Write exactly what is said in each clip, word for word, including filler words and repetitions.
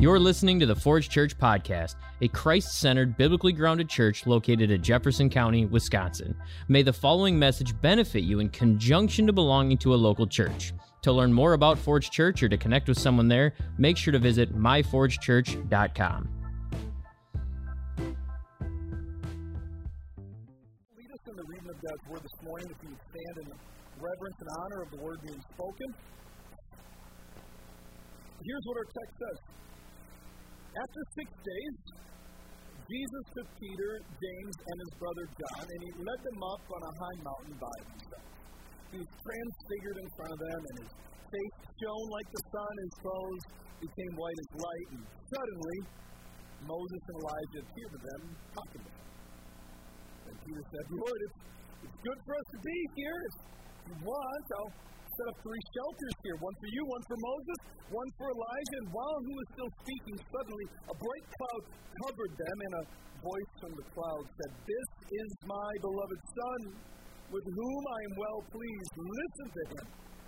You're listening to the Forge Church Podcast, a Christ-centered, biblically grounded church located in Jefferson County, Wisconsin. May the following message benefit you in conjunction to belonging to a local church. To learn more about Forge Church or to connect with someone there, make sure to visit my forge church dot com. Lead us in the reading of God's Word this morning, if you would stand in reverence and honor of the Word being spoken. Here's what our text says. After six days, Jesus took Peter, James, and his brother John, and he led them up on a high mountain by himself. He was transfigured in front of them, and his face shone like the sun, his clothes became white as light, and suddenly Moses and Elijah appeared to them, talking to them. And Peter said, Lord, it's, it's good for us to be here. If you want, I'll set up three shelters here, one for you, one for Moses, one for Elijah. And while he was still speaking, suddenly a bright cloud covered them, and a voice from the cloud said, This is my beloved Son, with whom I am well pleased. Listen to him.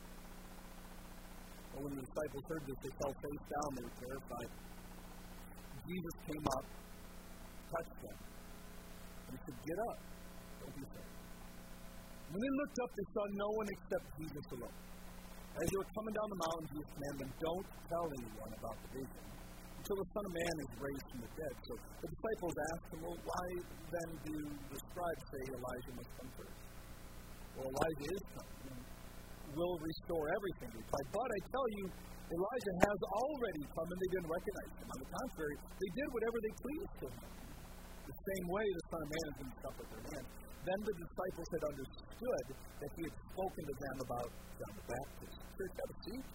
Well, when the disciples heard this, they fell face down. They were terrified. Jesus came up, touched them, and he said, Get up. Don't be afraid. When they looked up, they saw no one except Jesus alone. As they were coming down the mountain, Jesus commanded them, Don't tell anyone about the vision until the Son of Man is raised from the dead. So the disciples asked him, Well, why then do the scribes say Elijah must come first? Well, Elijah is coming and will restore everything. He replied, But I tell you, Elijah has already come, and they didn't recognize him. On the contrary, they did whatever they pleased to him. The same way the Son of Man is going to suffer at their hands. Then the disciples had understood that he had spoken to them about John the Baptist. Church, have a seat.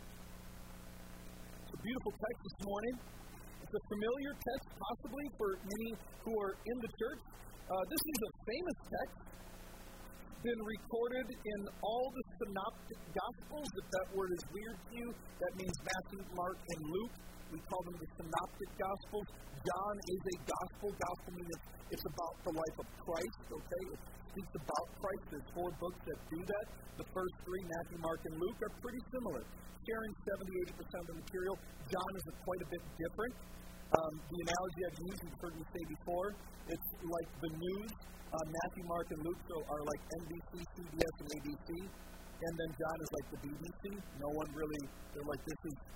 It's a beautiful text this morning. It's a familiar text, possibly for many who are in the church. Uh, this is a famous text, been recorded in all the synoptic gospels. If that word is weird to you, that means Matthew, Mark, and Luke. We call them the synoptic gospels. John is a gospel. Gospel means it's, it's about the life of Christ, okay? It speaks about Christ. There's four books that do that. The first three, Matthew, Mark, and Luke, are pretty similar, sharing seventy, eighty percent of the material. John is a quite a bit different. Um, the analogy I've used, you've heard me say before, it's like the news. Uh, Matthew, Mark, and Luke so are like N B C, C B S, and A B C. And then John is like the B B C. No one really, they're like, this is,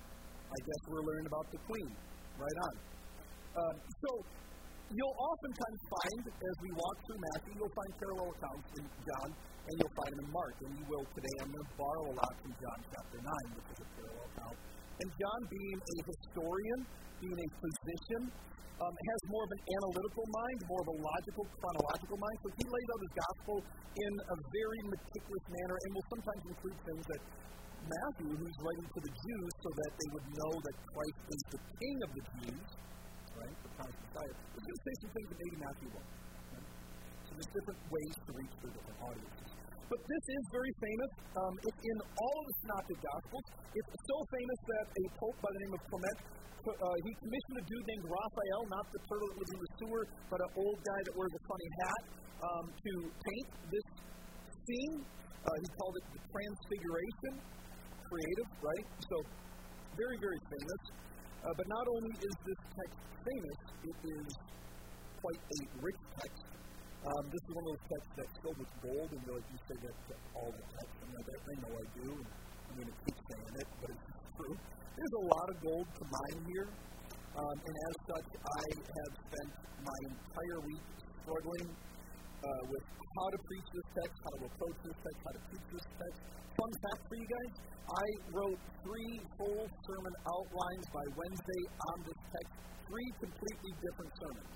I guess we're learning about the Queen. Right on. Um, so, you'll oftentimes find, as we walk through Matthew, you'll find parallel accounts in John, and you'll find them in Mark. And you will today. I'm going to borrow a lot from John chapter nine, which is a parallel account. And John, being a historian, being a physician, um, has more of an analytical mind, more of a logical, chronological mind. So he lays out his gospel in a very meticulous manner, and will sometimes include things that Matthew, who's writing to the Jews so that they would know that Christ is the King of the Jews, right, the promised Messiah, he's going to say some things that maybe Matthew won't. Right? So there's different ways to reach through different audiences. But this is very famous. Um, it's in all of the synoptic gospels. It's so famous that a pope by the name of Clement, uh, he commissioned a dude named Raphael, not the turtle that lives in the sewer, but an old guy that wears a funny hat, um, to paint this scene. Uh, he called it the Transfiguration. Creative, right? So, very, very famous. Uh, but not only is this text famous, it is quite a rich text. Um, this is one of those texts that's filled with gold, and you're like, you say that to all the texts. I know, that, I know I do, and I'm going to keep saying it, but it's true. There's a lot of gold to mine here, um, and as such, I have spent my entire week struggling uh, with how to preach this text, how to approach this text, how to teach this text. Fun fact for you guys, I wrote three full sermon outlines by Wednesday on this text, three completely different sermons.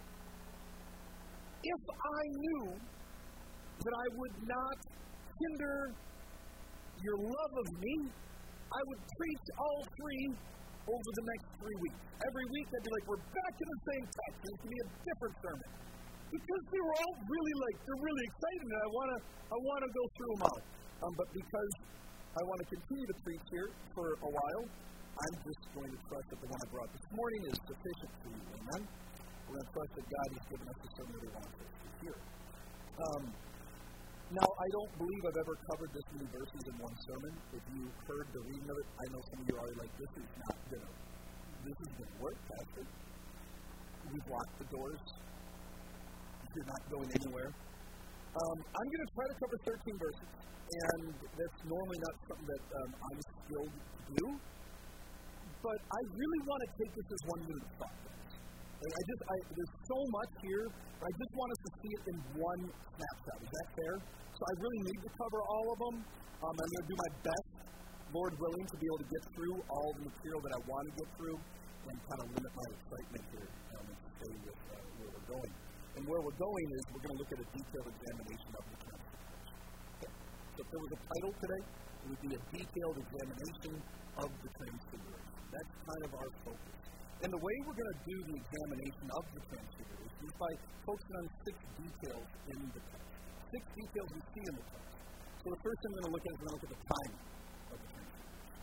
If I knew that I would not hinder your love of me, I would preach all three over the next three weeks. Every week I'd be like, we're back in the same text, and it's going to be a different sermon. Because they were all really like, they're really excited, and I want to I want to go through them all. Um, but because I want to continue to preach here for a while, I'm just going to trust that the one I brought this morning is sufficient for you. Amen? We're going to trust that God has given us the sermon that He wants us to hear. Um, now, I don't believe I've ever covered this many verses in one sermon. If you heard the reading of it, I know some of you are already like, this is not going to this is going to work, Pastor. We've locked the doors. You're not going anywhere. Um, I'm going to try to cover thirteen verses, and that's normally not something that um, I'm skilled to do, but I really want to take this as one unit of thought. Like, I just, I, there's so much here, I just want us to see it in one snapshot. Is that fair? So I really need to cover all of them. Um, I'm going to do my best, Lord willing, to be able to get through all the material that I want to get through and kind of limit my excitement here um, and stay with uh, where we're going. And where we're going is we're going to look at a detailed examination of the Transfiguration. Okay. So if there was a title today, it would be a detailed examination of the Transfiguration. That's kind of our focus. And the way we're going to do the examination of the Transfiguration is by focusing on six details in the text. Six details we see in the text. So the first thing we're going to look at is we're going to look at the timing of the Transfiguration.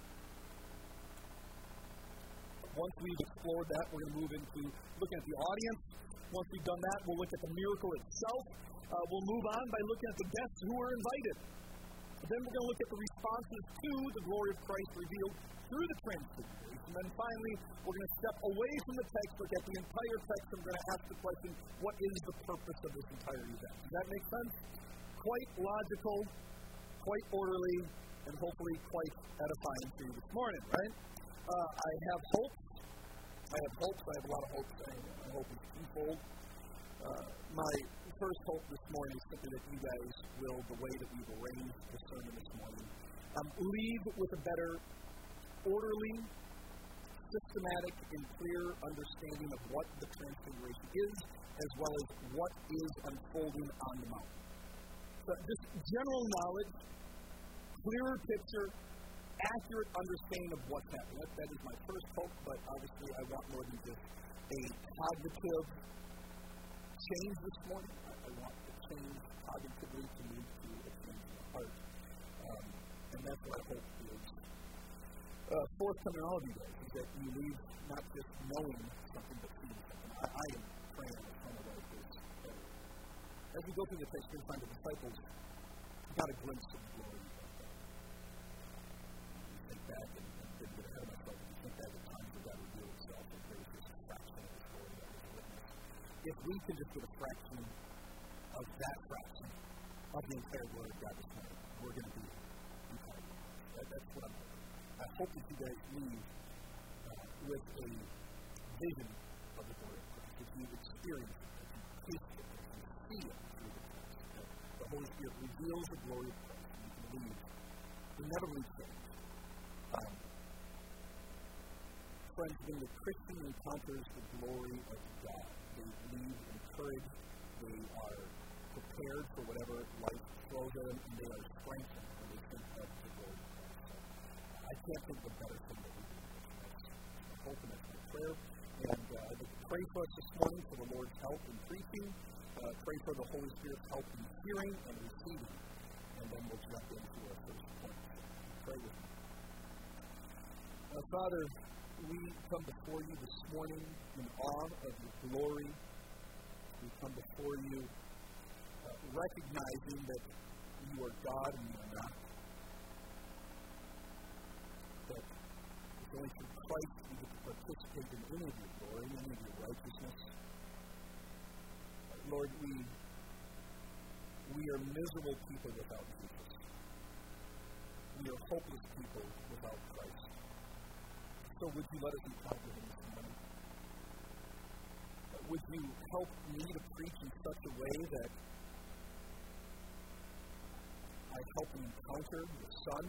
Once we've explored that, we're going to move into looking at the audience. Once we've done that, we'll look at the miracle itself. Uh, we'll move on by looking at the guests who were invited. Then we're going to look at the responses to the glory of Christ revealed through the Transfiguration. And then finally, we're going to step away from the text, look at the entire text, and we're going to ask the question, what is the purpose of this entire event? Does that make sense? Quite logical, quite orderly, and hopefully quite edifying for you this morning, right? Uh, I have hopes. I have hopes. I have a lot of hopes. I, I hope it's twofold. Uh, my first hope this morning is simply that you guys will, the way that we've arranged the sermon this morning, um, leave with a better orderly, systematic, and clear understanding of what the Transfiguration is, as well as what is unfolding on the mountain. So just general knowledge, clearer picture, accurate understanding of what's happening. That, that is my first hope, but obviously I want more than just a cognitive change this morning. I, I want to change cognitively to lead to a change in the heart. Um, and that's what I hope is uh, forthcoming all of you guys, is that you leave not just knowing something, but seeing something. I, I am praying that some of us is better. As we go through the text, we find the disciples got a glimpse of the glory of God. You think back and, and didn't get ahead of myself. You think back at times where God revealed himself and there was just a fraction of his glory that was witnessed. If we can just get a fraction of that fraction of the entire glory of God this morning, we're going to be entire. That, that's what I'm hoping. I hope that you guys leave uh, with a vision of the glory of Christ, that you experience it, that you taste it, that you see it through the text, that the Holy Spirit reveals the glory of Christ, and you can leave, you never leave changed. Um, friends, when the Christian encounters the glory of God, they leave encouraged, they are prepared for whatever life throws at them, and they are strengthened when they think of the glory of Christ. So, I can't think of a better thing that we do. That's my hope and that's my prayer. And uh, pray for us this morning for the Lord's help in preaching. Uh, pray for the Holy Spirit's help in hearing and receiving. And then we'll jump into our first point. So pray with me. Uh, Father, we come before you this morning in awe of your glory. We come before you uh, recognizing that you are God and you are not. That it's only through Christ we get to participate in any of your glory, any of your righteousness. Uh, Lord, we, we are miserable people without Jesus. We are hopeless people without Christ. So would you let us encounter him this morning? Uh, would you help me to preach in such a way that I help him encounter the Son?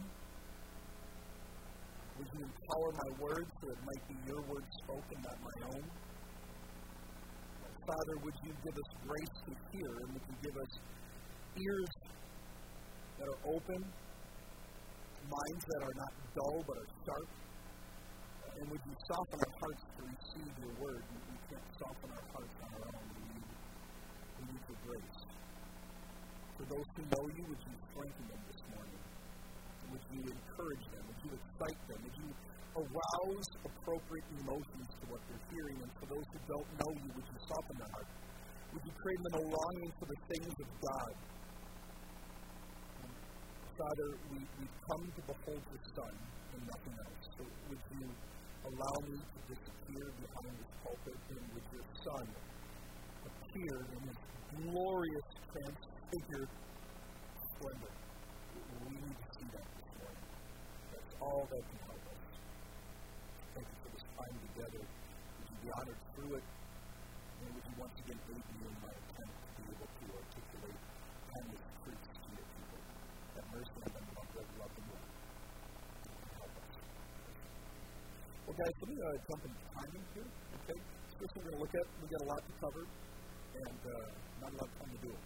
Would you empower my words so it might be your words spoken, not my own? Father, would you give us grace to hear, and would you give us ears that are open, minds that are not dull but are sharp? And would you soften our hearts to receive your word? We, we can't soften our hearts on our own. We need, we need your grace. For those who know you, would you strengthen them this morning? Would you encourage them? Would you excite them? Would you arouse appropriate emotions to what they're hearing? And for those who don't know you, would you soften their heart? Would you create them a longing for the things of God? And Father, we, we come to behold the Son and nothing else. So would you allow me to disappear behind this pulpit in which your Son appeared in his glorious, transfigured splendor. We need to see that this morning. That's all that can help us. Thank you for this time together. Would you be honored through it? And would you once again aid me in my attempt to be able to articulate timeless truths to your people? Have mercy on them, love them, love them, Lord. Help us. Well, guys, let me uh, jump into timing here, okay? First we're going to look at, we've got a lot to cover, and uh, not a lot of time to do it.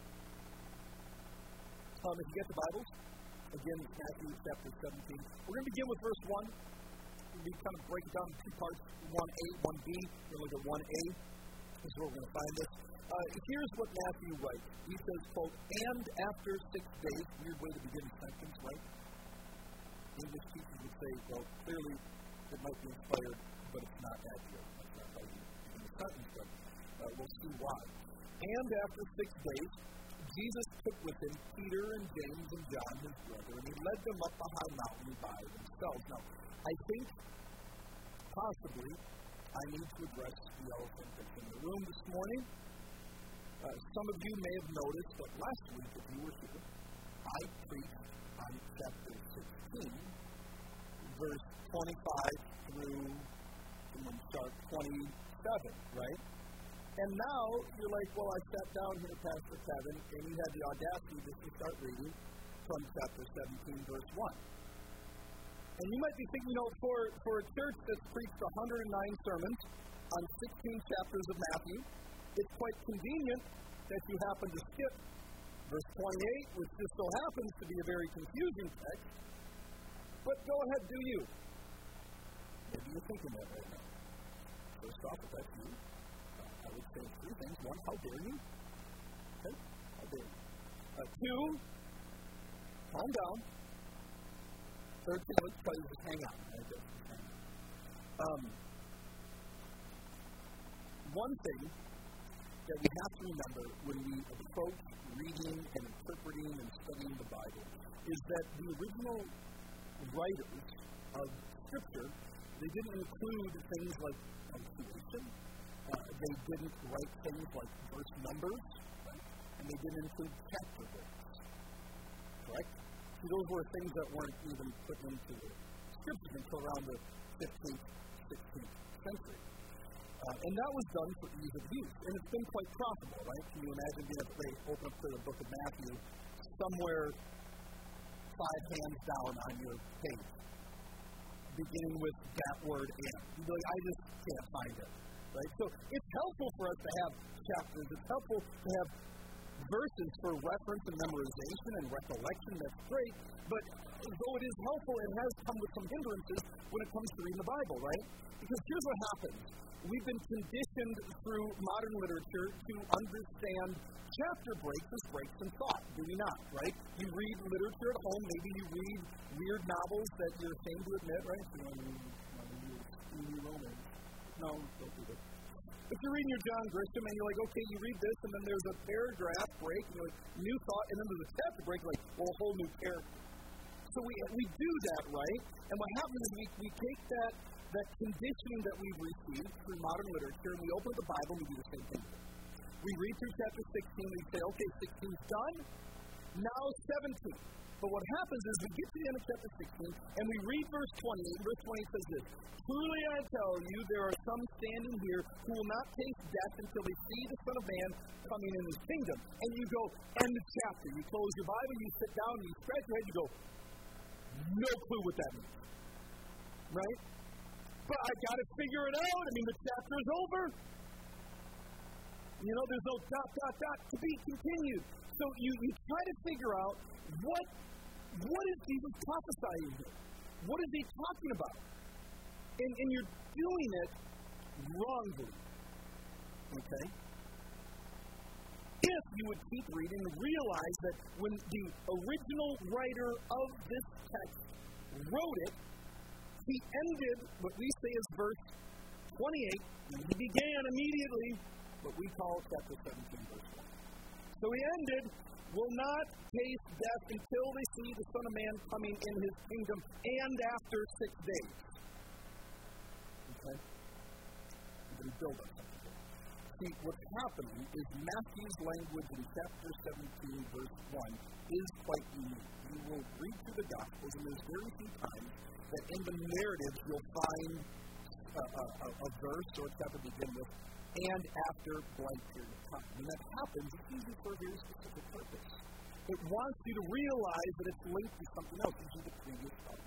Um, if you get the Bibles, again, it's Matthew chapter seventeen. We're going to begin with verse one. We kind of break it down in two parts, one A, one B. We're going to look at one A. This is where we're going to find this. Uh, here's what Matthew writes. He says, quote, and after six days, weird way to begin a sentence, right? English teachers would say, well, clearly it might be inspired, but it's not accurate. That's not how you begin a sentence, but uh, we'll see why. And after six days, Jesus took with him Peter and James and John, his brother, and he led them up a high mountain by themselves. Now, I think possibly I need to address the elephant that's in the room this morning. Uh, some of you may have noticed that last week, if you were here, I preached on chapter sixteen, verse twenty-five through, I'm going to start, twenty-seven, right? And now you're like, well, I sat down here, Pastor Kevin, and you had the audacity just to start reading from chapter seventeen, verse one. And you might be thinking, you know, for, for a church that's preached one hundred nine sermons on sixteen chapters of Matthew, it's quite convenient that you happen to skip verse twenty-eight, which just so happens to be a very confusing text. But go ahead, do you. Maybe you're thinking that right now. First off, if that's you, uh, I would say three things. One, how dare you? Okay, how dare you? Uh, two, calm down. Third thing, let's try to just hang out. Okay, just hang out. Um, one thing that we have to remember when we approach reading and interpreting and studying the Bible is that the original writers of Scripture, they didn't include things like punctuation, uh, they didn't write things like verse numbers, right? And they didn't include chapter breaks, correct? See, those were things that weren't even put into the Scriptures until around the fifteenth, sixteenth century. Uh, and that was done for ease of use. And it's been quite profitable, right? Can you imagine being able to open up to the book of Matthew somewhere five hands down on your page, beginning with that word and. You'd be like, I just can't find it, right? So it's helpful for us to have chapters. It's helpful to have verses for reference and memorization and recollection. That's great. But though it is helpful, it has come with some hindrances when it comes to reading the Bible, right? Because here's what happens. We've been conditioned through modern literature to understand chapter breaks as breaks in thought, do we not, right? You read literature at home, maybe you read weird novels that you're ashamed to admit, right? You know, you, you romance. No, don't do that. If you're reading your John Grisham and you're like, okay, you read this, and then there's a paragraph break, and you're like, new thought, and then there's a chapter break, like, well, a whole new character. So we we do that, right? And what happens is we, we take that that conditioning that we've received through modern literature, and we open the Bible and we do the same thing. We read through chapter sixteen, and we say, okay, sixteen's done, now seventeen. But what happens is we get to the end of chapter sixteen, and we read verse twenty-eight, and verse twenty says this, truly I tell you, there are some standing here who will not taste death until they see the Son of Man coming in his kingdom. And you go, end of chapter. You close your Bible, you sit down, you scratch your head, you go, no clue what that means. Right? But I got to figure it out. I mean, the chapter is over. You know, there's no dot, dot, dot to be continued. So you, you try to figure out what what is Jesus prophesying here? What is he talking about? And, and you're doing it wrongly. Okay? If you would keep reading and realize that when the original writer of this text wrote it, he ended what we say is verse twenty-eight, and he began immediately what we call chapter seventeen, verse one. So he ended, will not taste death until they see the Son of Man coming in his kingdom, and after six days. Okay? I'm going to build on something. See, what's happening is Matthew's language in chapter seventeen, verse one, is quite unique. You will read through the Gospels, and there's very few times that in the narrative you'll find a, a, a, a verse or a chapter begin with, and after blank period of time. When that happens, it's usually for a very specific purpose. It wants you to realize that it's linked to something else, usually the previous part.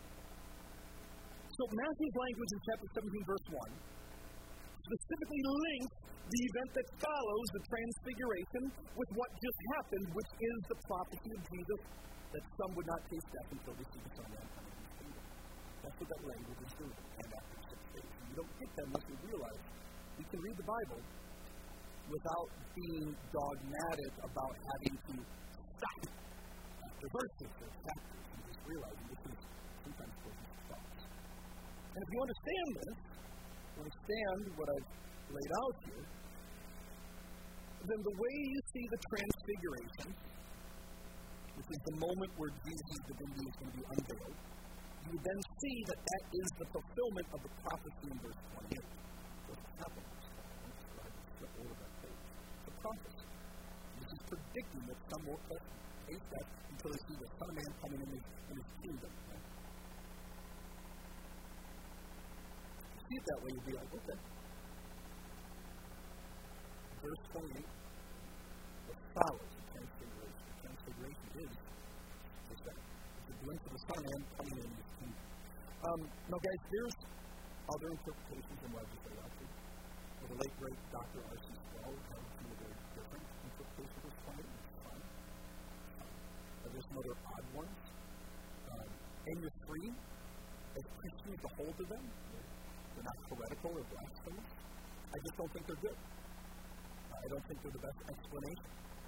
So Matthew's language in chapter seventeen, verse one, specifically links the event that follows the transfiguration with what just happened, which is the prophecy of Jesus that some would not taste death until they see the Son of Man coming in his kingdom. That's what that language is doing. And after six days, you don't get that unless you realize you can read the Bible without being dogmatic about having to stop after verses or chapters and just realizing this is sometimes person's thoughts. And if you understand this, understand what I've laid out here, then the way you see the transfiguration, which is the moment where Jesus' divinity is going to be unveiled, you then see that that is the fulfillment of the prophecy in verse twenty-eight. What's happened? The prophecy. This is predicting that some will taste death until they see the Son of Man coming in his, in his kingdom. Right? See it that way, you'll be like, okay. Verse twenty-eight, what follows the transfiguration. The transfiguration is just that. It's a glimpse of the Son of Man coming in his kingdom. Um, now, guys, there's other interpretations in what I just laid out to you. The late, great Doctor R C Sproul has some very different interpretations of this point, which is fine. Um, there's some other odd ones. Um, and you're free, as Christians, to hold to them. They're not heretical or blasphemous. I just don't think they're good. I don't think they're the best explanation.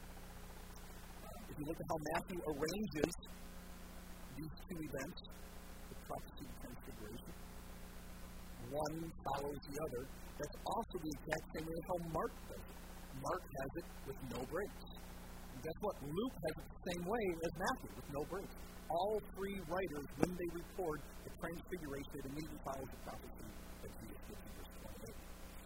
Uh, if you look at how Matthew arranges these two events, the prophecy and transfiguration, one follows the other. That's also the exact same way how Mark does it. Mark has it with no breaks. And guess what? Luke has it the same way as Matthew, with no breaks. All three writers, when they record the transfiguration, it immediately follows the prophecy that Jesus gives in verse twenty-eight.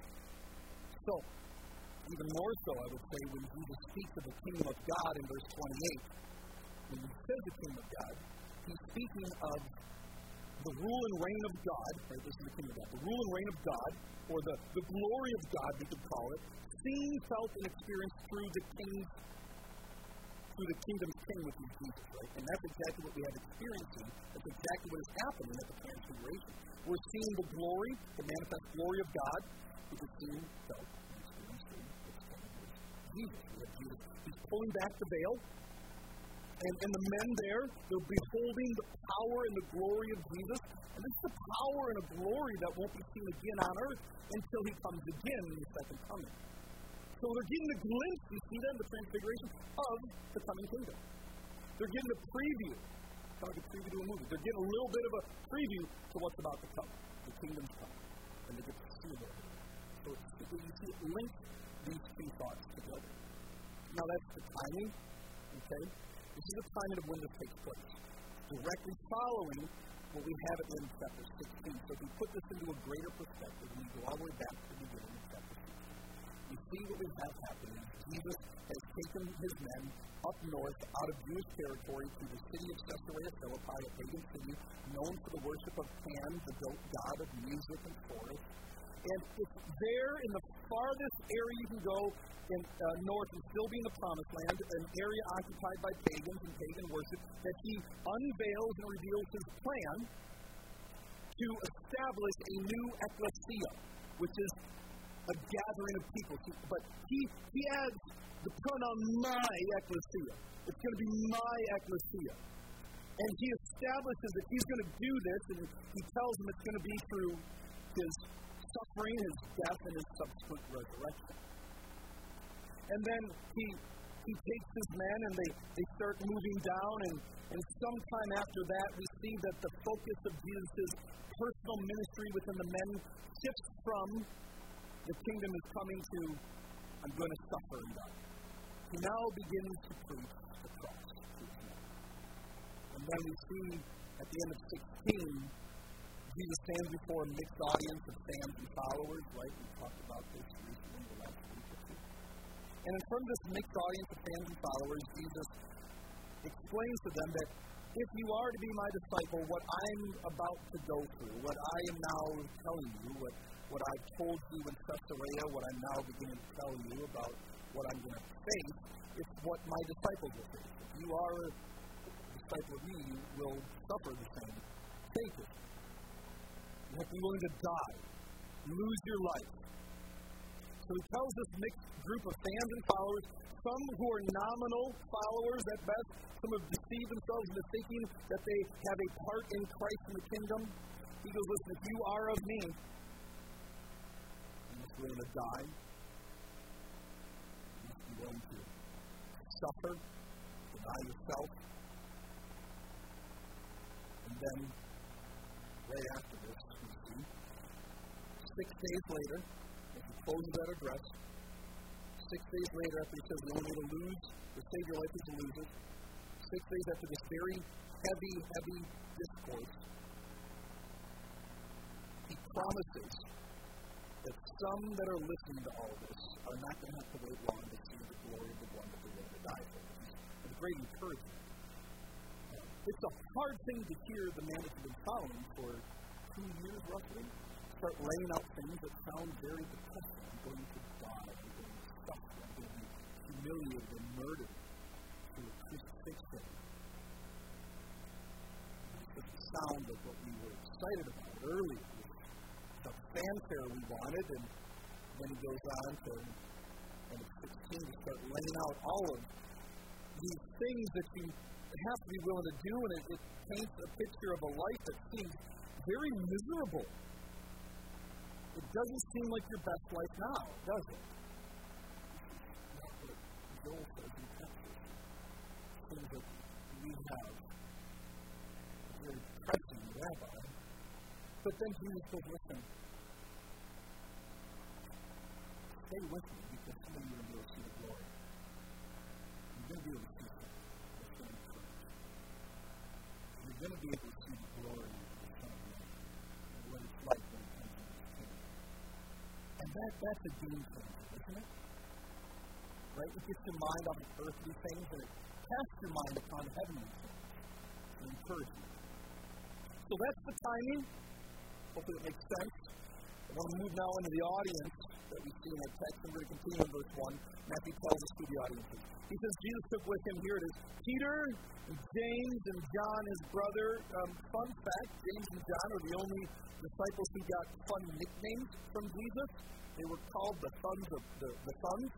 So, even more so, I would say, when Jesus speaks of the kingdom of God in verse twenty-eight, when he says the kingdom of God, he's speaking of the rule and reign of God, right? This is the kingdom of God. The rule and reign of God, or the, the glory of God, we could call it, seen, felt, and experienced through the king's, through the kingdom's king, which is Jesus, right? And that's exactly what we have experiencing. That's exactly what is happening at the transfiguration. We're seeing the glory, the manifest glory of God, which is seen, felt, and experienced through Jesus. We have Jesus. He's pulling back the veil. And, and the men there, they're beholding the power and the glory of Jesus. And this is the power and a glory that won't be seen again on earth until he comes again in the second coming. So they're getting a glimpse, you see that in the transfiguration, of the coming kingdom. They're getting a preview. It's like a preview to a movie. They're getting a little bit of a preview to what's about to come. The kingdom's coming. And they get to see it. So it's, you see it links these two thoughts together. Now that's the timing, okay? This is the timing of when this takes place. Directly following what we have at the end of chapter sixteen. So if we put this into a greater perspective, we go all the way back to the beginning of chapter sixteen. We see what we have happening. Jesus has taken his men up north out of Jewish territory to the city of Caesarea Philippi, a pagan city known for the worship of Pan, the god of music and forest. And it's there in the farthest area you can go in uh, north and still be in the Promised Land, an area occupied by pagans and pagan worship, that he unveils and reveals his plan to establish a new ecclesia, which is a gathering of people. But he, he adds the pronoun my ecclesia. It's going to be my ecclesia. And he establishes that he's going to do this, and he tells them it's going to be through his suffering, his death, and his subsequent resurrection. And then he he takes his men and they, they start moving down, and, and sometime after that we see that the focus of Jesus' personal ministry within the men shifts from the kingdom is coming to I'm going to suffer and die. He now begins to preach the cross to his men. And then we see at the end of sixteen, Jesus stands before a mixed audience of fans and followers, right? We talked about this recently the last week or two. And in front of this mixed audience of fans and followers, Jesus explains to them that if you are to be my disciple, what I'm about to go through, what I am now telling you, what, what I've told you in Caesarea, what I'm now beginning to tell you about what I'm going to face, it's what my disciples will face. If you are a disciple of me, you will suffer the same fate. You have to be willing to die, lose your life. So he tells this mixed group of fans and followers, some who are nominal followers at best, some have deceived themselves into thinking that they have a part in Christ in the kingdom. He goes, listen, if you are of me, you must be willing to die. You must be willing to suffer, deny yourself. And then, right after this, we see, six days later, as he closes that address, six days later after he says the only way to lose, to save your life is to lose it, six days after this very heavy, heavy discourse, he promises that some that are listening to all this are not going to have to wait long to see the glory of the one that they're going to die for. It's a great encouragement. It's a hard thing to hear the man that you've been following for two years roughly start laying out things that sound very depressing. I'm going to die. I'm going to suffer. I'm going to be humiliated and murdered through a crucifixion. It's the sound of what we were excited about earlier. The fanfare we wanted, and then he goes on to, and sixteen, to start laying out all of these things that you have to be willing to do, and it, it paints a picture of a life that seems very miserable. It doesn't seem like your best life now, does it? That's what Joel says in Texas. It seems that we have a very pressing rabbi. But then Jesus says, listen, stay with me because some of you are going to be able to see the glory. You're going to be able to see something that's going to encourage. You're going to be able to see the glory of the Son of Man and what it's like when it comes into His kingdom. And that, that's a game changer, isn't it? Right? It gets your mind off of earthly things and it casts your mind upon heavenly things to encourage you. So that's the timing. Hopefully it makes sense. I want to move now into the audience that we see in our text, and we're going to continue in verse one. Matthew tells us who the audience is. He says Jesus took with him, here it is, Peter, and James, and John, his brother. Um, fun fact, James and John are the only disciples who got fun nicknames from Jesus. They were called the sons of the, the sons.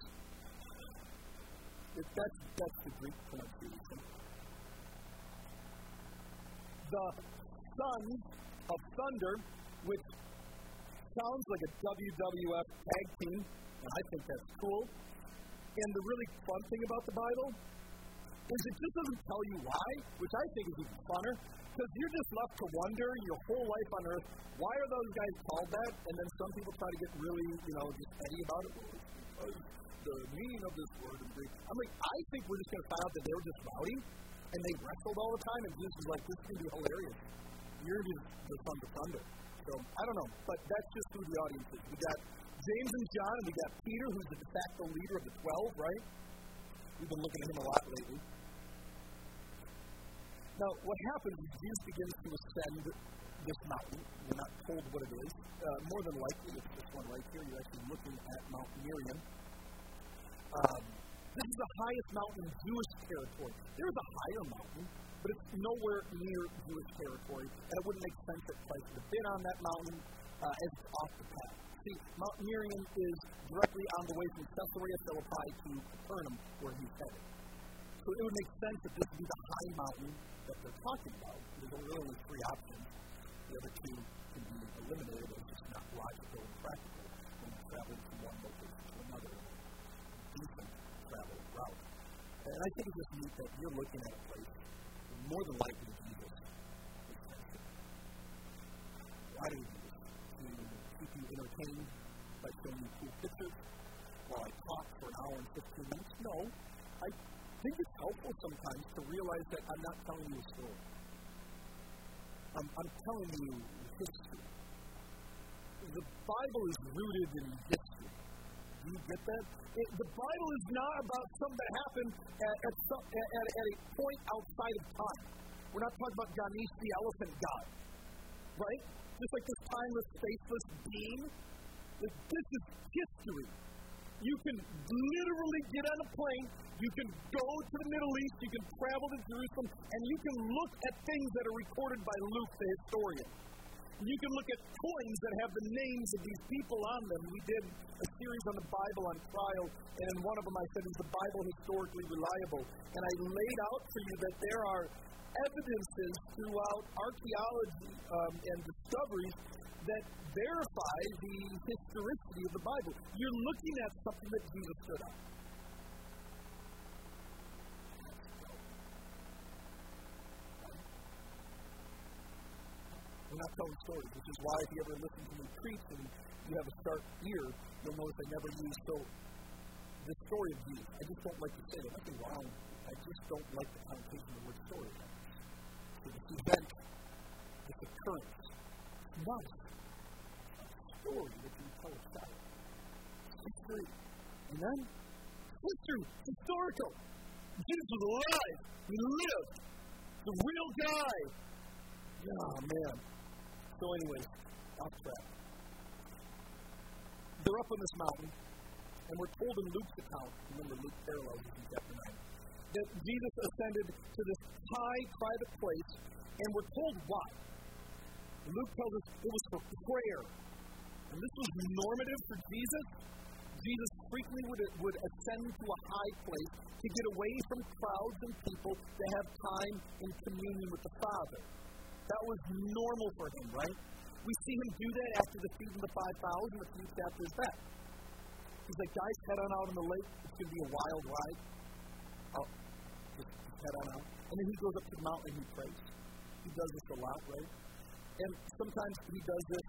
It, that's, that's the Greek pronunciation. The sons of thunder, which sounds like a W W F tag team, and I think that's cool. And the really fun thing about the Bible is it just doesn't tell you why, which I think is even funner, because you're just left to wonder your whole life on earth, why are those guys called that? And then some people try to get really, you know, just petty about it. Well, it's because the meaning of this word in Greek. I'm like, I think we're just going to find out that they were just rowdy, and they wrestled all the time, and Jesus is like, this is going to be hilarious. You're going to be the sons of thunder. So, I don't know, but that's just who the audience is. We got James and John, and we got Peter, who's the de facto leader of the twelve, right? We've been looking at him a lot lately. Now, what happens is Jesus begins to ascend this mountain. We're not told what it is. Uh, more than likely, it's this one right here. You're actually looking at Mount Miriam. Um, this is the highest mountain in Jewish territory. There is a higher mountain, but it's nowhere near Jewish territory, and it wouldn't make sense that Christ would have been on that mountain uh, as it's off the path. See, Mount Miriam is directly on the way from Caesarea Philippi to Capernaum, where he's headed. So it would make sense that this would be the high mountain that they're talking about. There's really only three options. The other two can be eliminated as just not logical and practical when you're traveling from one location to another in a decent travel route. And I think it's just neat that you're looking at a place more than likely Jesus is tested. Why do we do this? To keep you entertained by showing you cool pictures while I talk for an hour and fifteen minutes? No. I think it's helpful sometimes to realize that I'm not telling you a story. I'm, I'm telling you history. The Bible is rooted in history. Do you get that? It, the Bible is not about something that happened at, at, some, at, at, at a point outside of time. We're not talking about Ganesh, the elephant god, right? Just like this timeless, spaceless being. This is history. You can literally get on a plane, you can go to the Middle East, you can travel to Jerusalem, and you can look at things that are recorded by Luke, the historian. You can look at coins that have the names of these people on them. We did a series on the Bible on trial, and in one of them I said, is the Bible historically reliable? And I laid out for you that there are evidences throughout archaeology um, and discoveries that verify the historicity of the Bible. You're looking at something that Jesus stood on. We're not telling stories, which is why if you ever listen to me preach and you have a sharp ear, you'll notice I never use so the story of Jesus. I just don't like to say that. Nothing wrong. I just don't like the connotation of the word story. So this event, this occurrence, it's not story that you tell a child. History. Amen? History. Historical. Jesus was alive. He lived. The real guy. Oh, man. So anyways, off track. They're up on this mountain, and we're told in Luke's account, remember Luke parallels in chapter nine, that Jesus ascended to this high, private place, and we're told why. Luke tells us it was for prayer. And this was normative for Jesus. Jesus frequently would, would ascend to a high place to get away from crowds and people to have time in communion with the Father. That was normal for him, right? We see him do that after the feeding of the five thousand a few chapters back. He's like, guys, head on out on the lake. It's going to be a wild ride. Oh, just, just head on out. And then he goes up to the mountain and he prays. He does this a lot, right? And sometimes he does this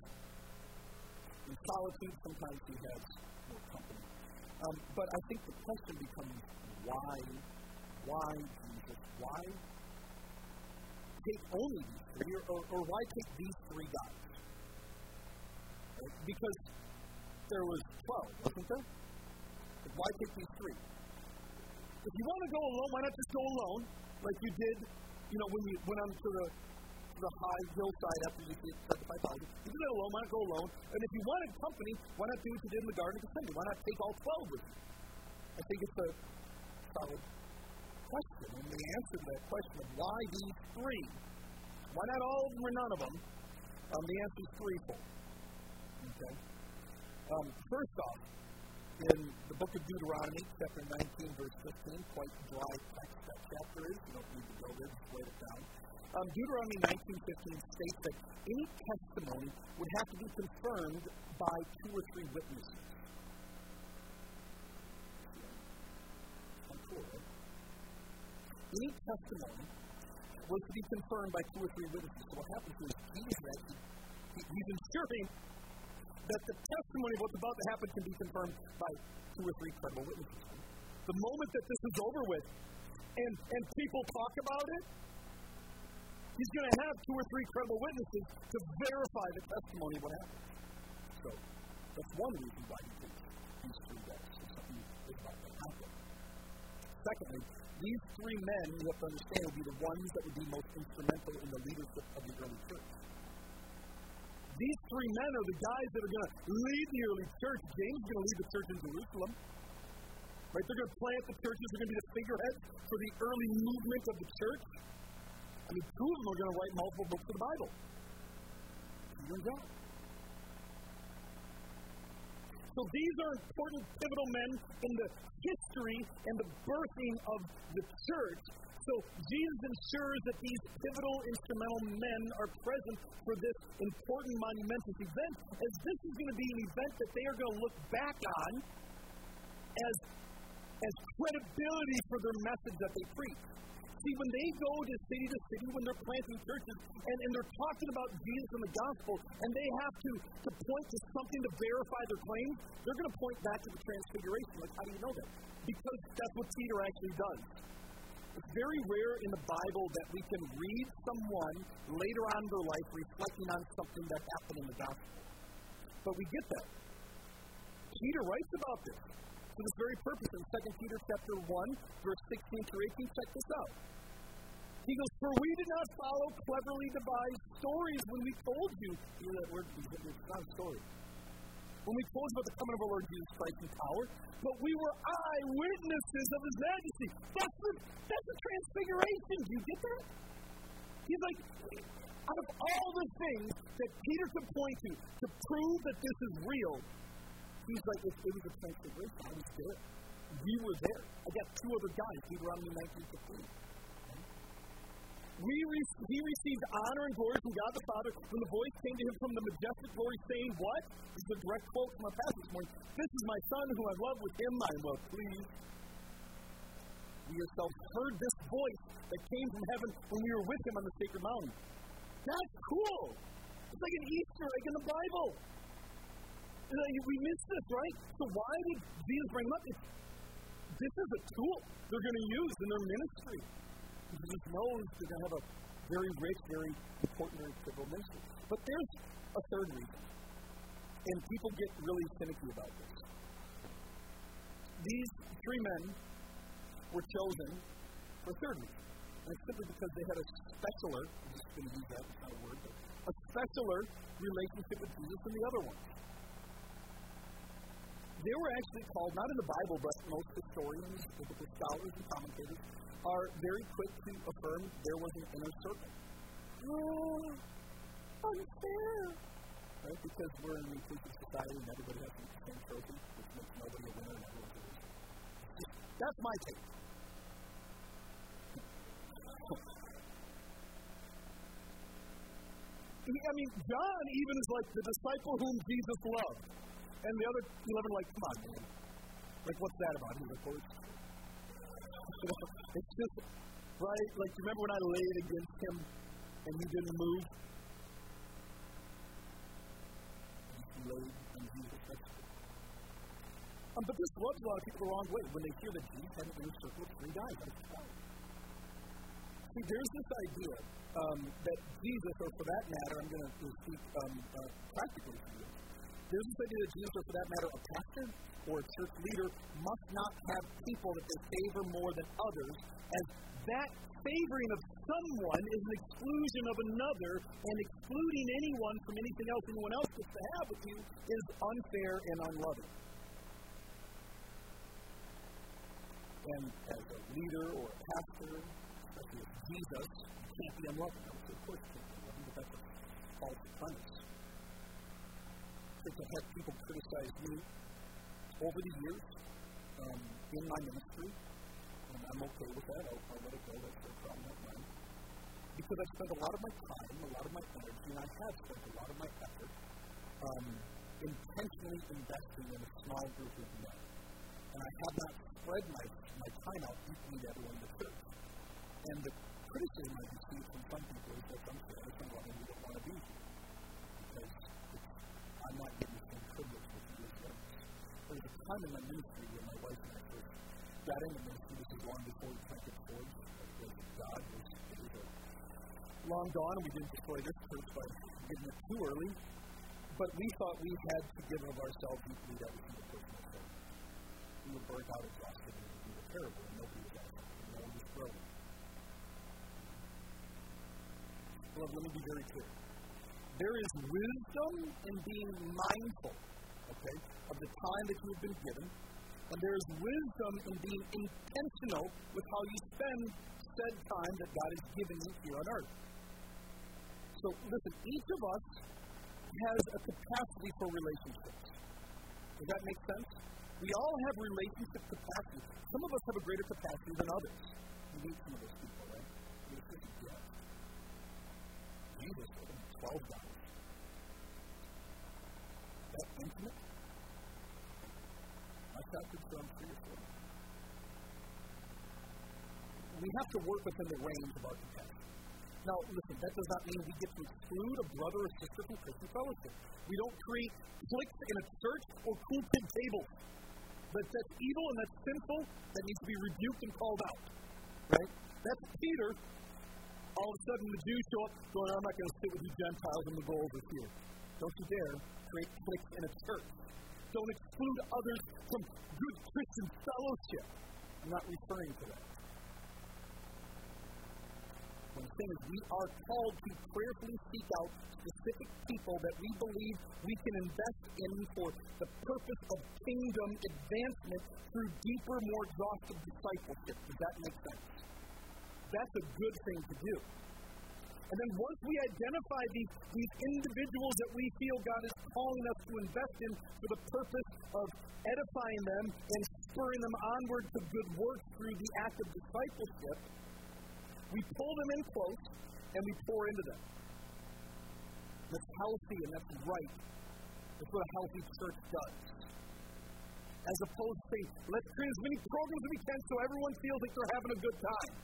in solitude, sometimes he has more company. Um, but I think the question becomes, why? Why, Jesus? Why take only these three, or, or, or why take these three guys? Right? Because there was twelve, wasn't there? But why take these three? If you want to go alone, why not just go alone, like you did, you know, when you went on to the the high hillside after you did the five thousand. You did it alone, why not go alone? And if you wanted company, why not do what you did in the Garden of Gethsemane? Why not take all twelve with you? I think it's a solid question. And the answer to that question of why these three, why not all of them or none of them, um, the answer is threefold. Okay? Um, first off, in the book of Deuteronomy, chapter nineteen, verse fifteen, quite dry text that chapter is. You don't need to go there, just write it down. Um, Deuteronomy nineteen fifteen states that any testimony would have to be confirmed by two or three witnesses. Cool, right? Any testimony was to be confirmed by two or three witnesses. So what happens is Jesus actually, he, he's ensuring that the testimony of what's about to happen can be confirmed by two or three credible witnesses. The moment that this is over with, and, and people talk about it, he's going to have two or three credible witnesses to verify the testimony of what happened. So, that's one reason why he thinks these three guys. So something is about to happen. Secondly, these three men, you have to understand, will be the ones that would be most instrumental in the leadership of the early church. These three men are the guys that are going to lead the early church. James is going to lead the church in Jerusalem. Right? They're going to plant the churches. They're going to be the figureheads for the early movement of the church. I mean, two of them are going to write multiple books of the Bible. Peter and John. So these are important pivotal men in the history and the birthing of the church. So Jesus ensures that these pivotal, instrumental men are present for this important, monumental event, as this is going to be an event that they are going to look back on as, as credibility for their message that they preach. See, when they go to city to city, when they're planting churches, and, and they're talking about Jesus and the gospel, and they have to, to point to something to verify their claims, they're going to point back to the Transfiguration. Like, how do you know that? Because that's what Peter actually does. It's very rare in the Bible that we can read someone later on in their life reflecting on something that happened in the gospel. But we get that. Peter writes about this for this very purpose in Second Peter chapter one, verse sixteen through eighteen. Check this out. He goes, "For we did not follow cleverly devised stories when we told you." You know that word? It's not a story. When we told you about the coming of our Lord Jesus Christ in power, but we were eyewitnesses of His majesty. That's the, that's the transfiguration. Do you get that? He's like, out of all the things that Peter could point to to prove that this is real, he's like, if it was a transfiguration, I was there. We were there. I got two other guys, Deuteronomy nineteen fifteen. We re- he received honor and glory from God the Father when the voice came to him from the majestic glory saying, what? This is a direct quote from our passage this morning. "This is my Son whom I love, with him I am well pleased." We ourselves heard this voice that came from heaven when we were with him on the sacred mountain. That's cool. It's like an Easter egg in the Bible. We miss this, right? So why did Jesus bring them up? It's, this is a tool they're going to use in their ministry. Jesus knows they're going to have a very rich, very important, very pivotal ministry. But there's a third reason. And people get really finicky about this. These three men were chosen for a third reason. And it's simply because they had a specialer, I'm just going to use that, it's not a word, but a specialer relationship with Jesus than the other ones. They were actually called, not in the Bible, but most historians, biblical scholars, and commentators are very quick to affirm there was an inner circle. Oh, unfair. Right? Because we're in an inclusive society and everybody has the same trophy, which makes nobody a winner and everyone's a loser. That's my take. I mean, John even is like the disciple whom Jesus loved. And the other eleven are like, come on, man. Like, what's that about? He's like, well, it's, you know, it's just, right? Like, do you remember when I laid against him and he didn't move? He laid on Jesus. That's good. Um, but this rubs a lot of people the wrong way when they hear that Jesus had an inner circle of three guys. See, there's this idea um, that Jesus, or for that matter, I'm going to speak um, uh, practically for you. There's this idea that Jesus, or for that matter, a pastor or a church leader, must not have people that they favor more than others, as that favoring of someone is an exclusion of another, and excluding anyone from anything else anyone else gets to have with you is unfair and unloving. And as a leader or a pastor, especially as Jesus, you can't be unloving. So of course you can't be unloving, but that's a false premise. To have people criticize me over the years um, in my ministry, and I'm okay with that. I'll, I'll let it go. That's no problem of mine. Because I've spent a lot of my time, a lot of my energy, and I have spent a lot of my effort um, intentionally investing in a small group of men. And I have not spread my, my time out equally to everyone in the church. And the criticism I receive from some people is that I'm saying there's some women who don't want to be here. Because I'm not getting the same privilege with you as well. There was a time in my ministry when my wife and I first got into ministry. This was long before we planted swords. Because God was, it was a long gone, and we didn't destroy this church by getting it too early. But we thought we had to give of ourselves equally to every single person we served. We were burnt out, exhausted, and we were terrible, and nobody was asking. No one was growing. Well, let me be very clear. There is wisdom in being mindful, okay, of the time that you have been given, and there is wisdom in being intentional with how you spend said time that God has given you here on earth. So, listen, each of us has a capacity for relationships. Does that make sense? We all have relationship capacity. Some of us have a greater capacity than others. You meet some of those people, right? Yeah. Jesus was twelve guys. That intimate? I counted some three or four. We have to work within the range of our capacity. Now, listen, that does not mean we get to exclude a brother or sister from Christian fellowship. We don't create cliques in a church or cool pig tables. But that's evil and that's sinful. That needs to be rebuked and called out. right? That's Peter. All of a sudden, the Jews show up, going, I'm not going to sit with you Gentiles and the go over here. Don't you dare create cliques in a church. Don't exclude others from good Christian fellowship. I'm not referring to that. What I'm saying is we are called to prayerfully seek out specific people that we believe we can invest in for the purpose of kingdom advancement through deeper, more exhaustive discipleship. Does that make sense? That's a good thing to do. And then once we identify these, these individuals that we feel God is calling us to invest in for the purpose of edifying them and spurring them onward to good works through the act of discipleship, we pull them in close and we pour into them. That's healthy and that's right. That's what a healthy church does. As opposed to saying, let's create as many programs as we can so everyone feels like they're having a good time.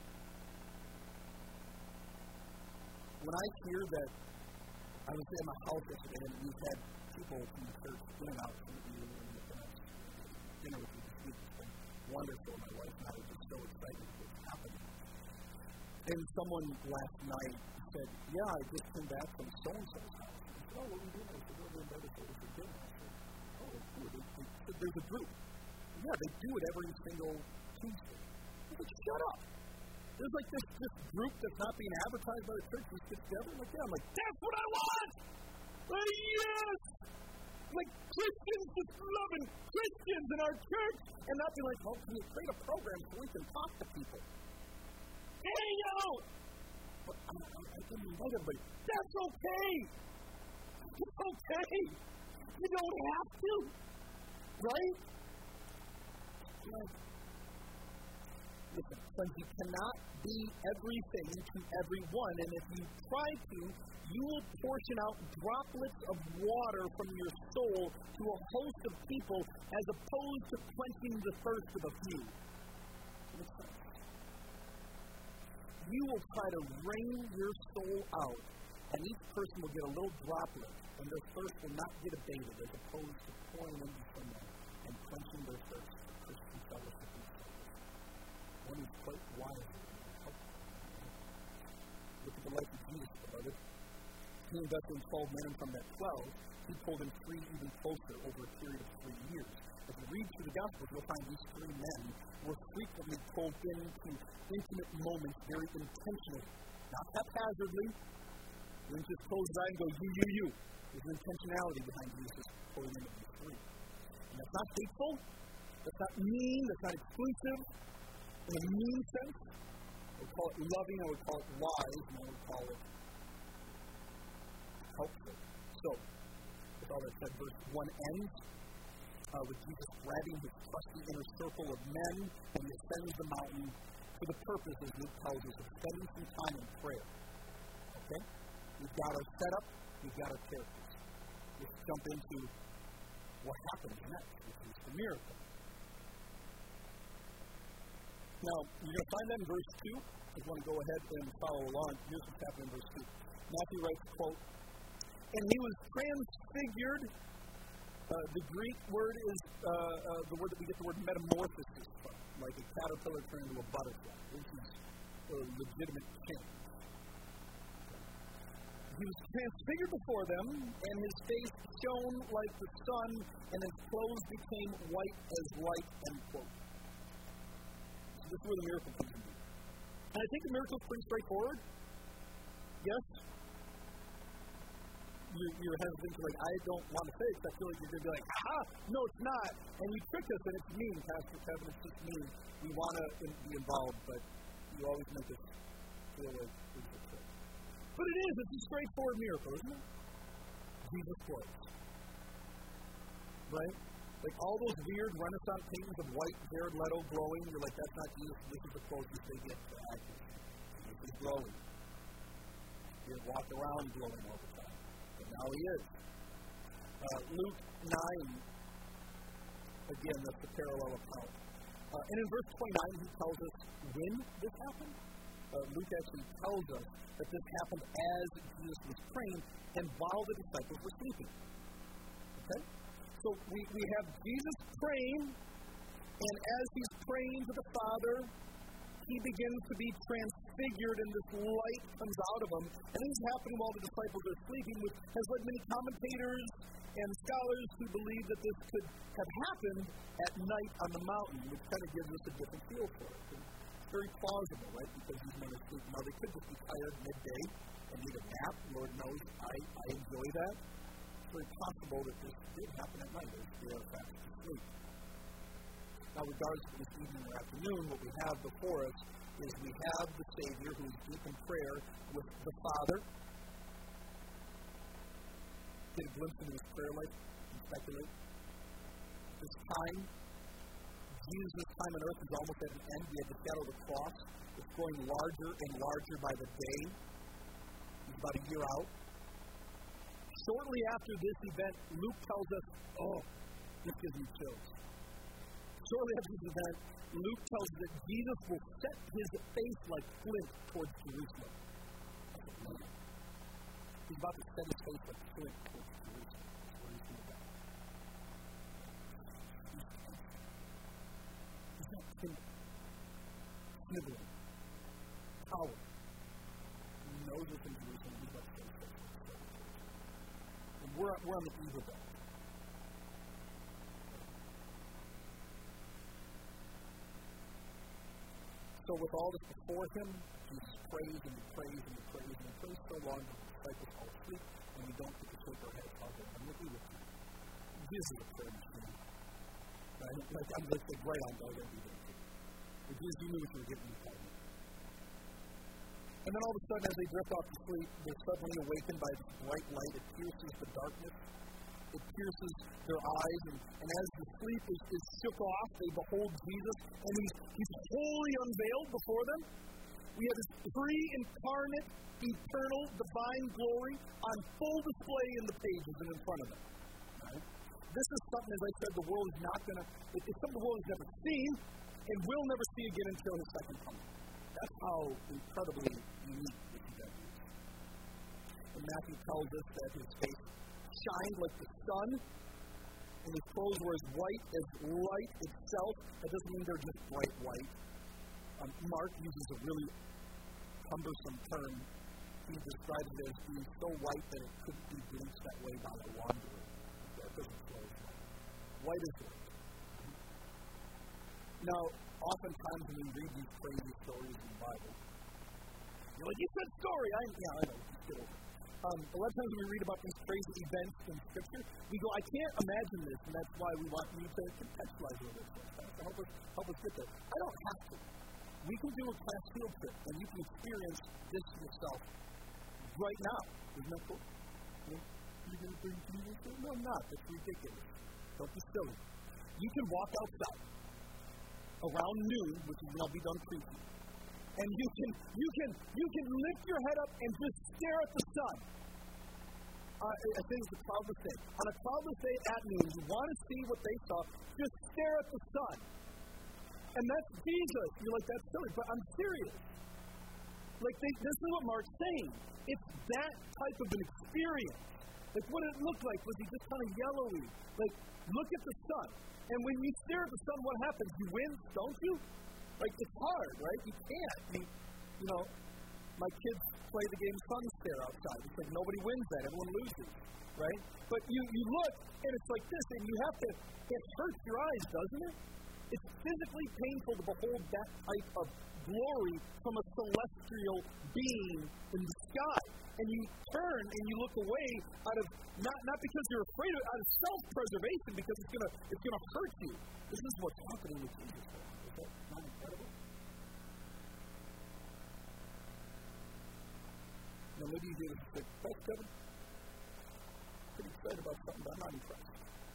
When I hear that, I was in my house yesterday and we've had people from the church in and out from you and dinner with you this week. It's been wonderful. My wife and I were just so excited with what's happening. And someone last night said, yeah, I just came back from so-and-so's house. I said, oh, what are you doing? I said, well, they're invited for this dinner. I said, oh, cool. They, they said, there's a group. Yeah, they do it every single Tuesday. I said, shut up. There's like this, this group that's not being advertised by the church. We sit together. I'm like, yeah. I'm like, that's what I want. Like, yes. Like Christians just loving Christians in our church and not being like, well, can you create a program so we can talk to people? Hang out. But I, I, I didn't invite everybody. That's okay. It's okay. You don't have to. Right? Like, listen, friends, you cannot be everything to everyone, and if you try to, you will portion out droplets of water from your soul to a host of people as opposed to quenching the thirst of a few. You will try to wring your soul out, and each person will get a little droplet, and their thirst will not get abated as opposed to pouring into someone and quenching their thirst for Christian fellowship and service. One is quite wise. Look at the life of Jesus, beloved. He invested in twelve men, and from that twelve, he pulled in three even closer over a period of three years. As you read through the Gospels, you'll find these three men were frequently pulled into intimate moments very intentionally, not haphazardly. He didn't just close his eyes and go, you, you, you. There's an intentionality behind Jesus pulling into these three. And that's not hateful. That's not mean. That's not exclusive. In a mean sense, I would call it loving, I would call it wise, and I would call it helpful. So, with all that said, verse one ends uh, with Jesus grabbing his trusty inner circle of men, and he ascends the mountain for the purpose, as Luke tells us, of spending some time in prayer. Okay? We've got our setup, we've got our characters. Let's jump into what happens next, which is the miracle. Now, you're going to find that in verse two. If you want to go ahead and follow along, here's what's happening in verse two. Matthew writes, quote, and he was transfigured. Uh, the Greek word is uh, uh, the word that we get the word metamorphosis from, like a caterpillar turned into a butterfly. This is a legitimate change. He was transfigured before them, and his face shone like the sun, and his clothes became white as light, end quote. This is where the miracle comes in. And I think the miracle is pretty straightforward. Yes? You're, you're hesitant to, like, I don't want to say it, because I feel like you're going to be like, aha, no, it's not. And you trick us, and it's mean, Pastor Kevin, it's just mean. We want to be involved, but you always make us feel like it's a trick. But it is, it's a straightforward miracle, isn't it? Jesus floats. Right? Like all those weird Renaissance paintings of white Jared Leto glowing, you're like, that's not Jesus, this is the closest they get to accuracy. Jesus is glowing. He didn't walk around glowing all the time. But now he is. Uh, Luke nine, again, that's the parallel account. Uh, and in verse twenty-nine, he tells us when this happened. Uh, Luke actually tells us that this happened as Jesus was praying and while the disciples were sleeping. Okay? So we, we have Jesus praying, and as he's praying to the Father, he begins to be transfigured and this light comes out of him. And this is happening while the disciples are sleeping, which has led many commentators and scholars to believe that this could have happened at night on the mountain, which kind of gives us a different feel for it. And it's very plausible, right? Because these men are sleeping. Now, they could just be tired midday and need a nap. Lord knows I, I enjoy that. It's very possible that this did happen at night as they are fast asleep. Now, regardless of this evening or afternoon, what we have before us is we have the Savior who is deep in prayer with the Father. Get a glimpse into his prayer life and speculate. This time, Jesus' time on earth is almost at an end. We have the shadow of the cross. It's growing larger and larger by the day. He's about a year out. Shortly after this event, Luke tells us, oh, this gives me chills. Shortly after this event, Luke tells us that Jesus will set his face like flint towards Jerusalem. He's about to set his face like flint towards Jerusalem. That's where he's going to go. He's not timid, sniveling, power. He knows what's in Jerusalem. He's about to set his face like flint. And we're, we're on the eve of that. So with all this before him, Jesus prays and he prays and he prays and he prays so long that the disciples fall asleep and we don't get to shake our heads all day. I'm with you with you. Jesus is a prayer machine. Right? Like, I'm like, like right on, dog, I'll be there too. But Jesus, you knew what you were getting into. And then all of a sudden, as they drift off to sleep, they're suddenly awakened by this bright light. It pierces the darkness. It pierces their eyes, and, and as the sleep is, is shook off, they behold Jesus, and he's, he's wholly unveiled before them. We have this pre-incarnate, eternal, divine glory on full display in the pages and in front of them. Right? This is something, as I said, the world is not going to, it's something the world has never seen, and will never see again until his second coming. That's how incredibly unique this event is. And Matthew tells us that his face shined like the sun, and his clothes were as white as light itself. That doesn't mean they're just bright white. Um, Mark uses a really cumbersome term. He describes it as being so white that it couldn't be bleached that way by a wanderer. That doesn't flow as white. White is white. Now, oftentimes when we read these crazy stories in the Bible, you're like, you said story! I, yeah, I know, just get over it. Um, a lot of times when we read about these crazy events in Scripture, we go, I can't imagine this, and that's why we want you to contextualize a little bit sometimes to help us, help us get there. I don't have to. We can do a class field trip, and you can experience this yourself right now. Isn't that cool? You know, you're going to bring Jesus to? No, I'm not. That's ridiculous. Don't be silly. You can walk outside around noon, which is when I'll be done preaching. And you can you can you can lift your head up and just stare at the sun. Uh, I think it's a cloudless day. On a cloudless day at noon, you want to see what they saw, just stare at the sun. And that's Jesus. You're like, that's silly, but I'm serious. Like, they, this is what Mark's saying. It's that type of an experience. Like, what did it look like? Was he just kind of yellowy? Like, look at the sun. And when you stare at the sun, what happens? You win, don't you? Like, it's hard, right? You can't. I mean, you know, my kids play the game Sun Stare outside. It's like nobody wins that. Everyone loses, right? But you, you look, and it's like this, and you have to, it hurts your eyes, doesn't it? It's physically painful to behold that type of glory from a celestial being in the sky. And you turn and you look away out of, not, not because you're afraid of, out of self-preservation, because it's going to it's gonna hurt you. This is what's happening with Jesus. Is that not incredible? Now, maybe you hear this and say, thanks, Kevin. Pretty excited about something, but I'm not impressed.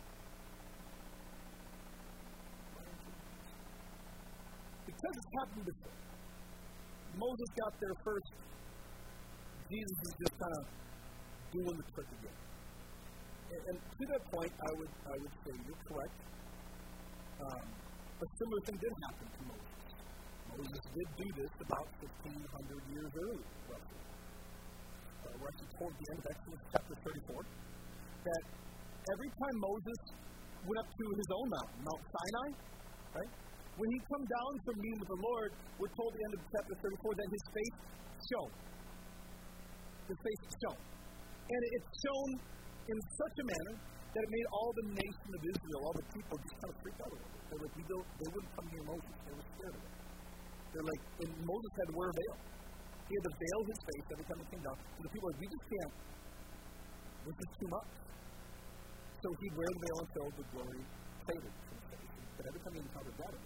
Because it's happened before. Moses got there first. Jesus is just kind of doing the trick again. And, and to that point, I would I would say you're correct. Um, a similar thing did happen to Moses. Moses did do this about fifteen hundred years earlier, roughly. Uh, we're actually told at the end of Exodus chapter thirty-four that every time Moses went up to his own mountain, Mount Sinai, right? When he come down from meeting with the Lord, we're told at the end of chapter thirty-four that his face shone. His face shone. And it's shown in such a manner that it made all the nation of Israel, all the people, just kind of freaked out a little bit. They're like, we don't, they wouldn't come near Moses. They were scared of him. They're like, and Moses had to wear a veil. He had to veil his face every time he came down. And the people were like, we just can't. This is too much. So he'd wear the veil until the glory faded from his face. But every time he encountered God,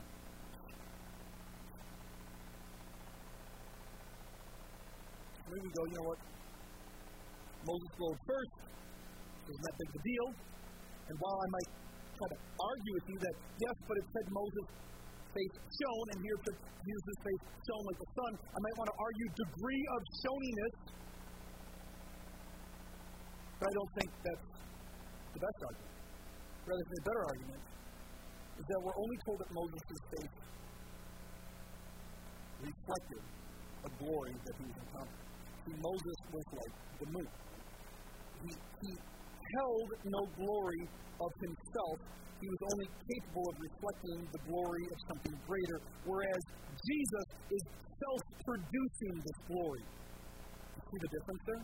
maybe we go, you know what? Moses glowed first. Isn't that big of a deal? And while I might try to argue with you that, yes, but it said Moses' face shone, and here it says Jesus' face shone like the sun, I might want to argue degree of shoniness. But I don't think that's the best argument. Rather, the better argument is that we're only told that Moses' face reflected a glory that he was encountering. See, Moses was like the moon. He, he held no glory of himself. He was only capable of reflecting the glory of something greater, whereas Jesus is self-producing this glory. You see the difference there?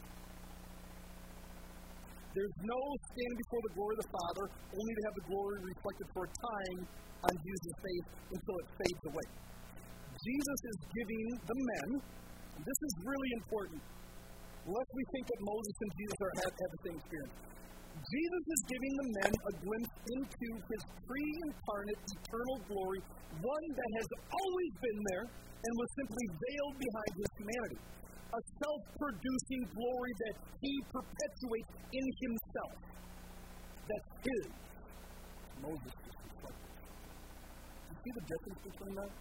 There's no standing before the glory of the Father, only to have the glory reflected for a time on Jesus' face until it fades away. Jesus is giving the men, and this is really important, lest we think that Moses and Jesus are, have, have the same experience. Jesus is giving the men a glimpse into his pre-incarnate eternal glory, one that has always been there and was simply veiled behind his humanity. A self-producing glory that he perpetuates in himself. That's his. Moses is reflected. You see the difference between that?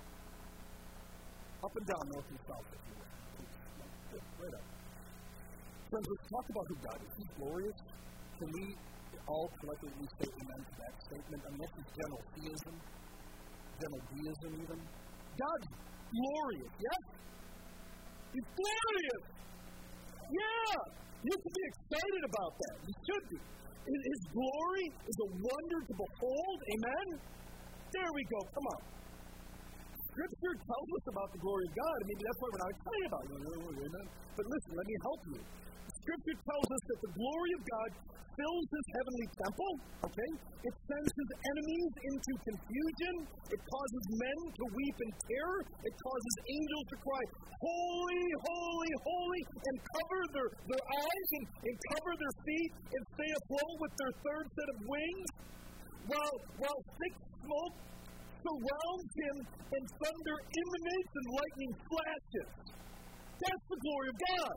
Up and down, north and south, if you will. Good, right up. Friends, let's talk about who God is. He's glorious. Can we all collectively say amen to that statement? I mean, this is general theism, general deism even. God's glorious, yes? He's glorious! Yeah! You should be excited about that. You should be. His glory is a wonder to behold, amen? There we go, come on. Scripture tells us about the glory of God, and maybe that's why we're not excited about it. Amen? But listen, let me help you. Scripture tells us that the glory of God fills his heavenly temple, okay? It sends his enemies into confusion. It causes men to weep in terror. It causes angels to cry, holy, holy, holy, and cover their, their eyes and, and cover their feet and stay afloat with their third set of wings, while, while thick smoke surrounds him and thunder emanates and lightning flashes. That's the glory of God.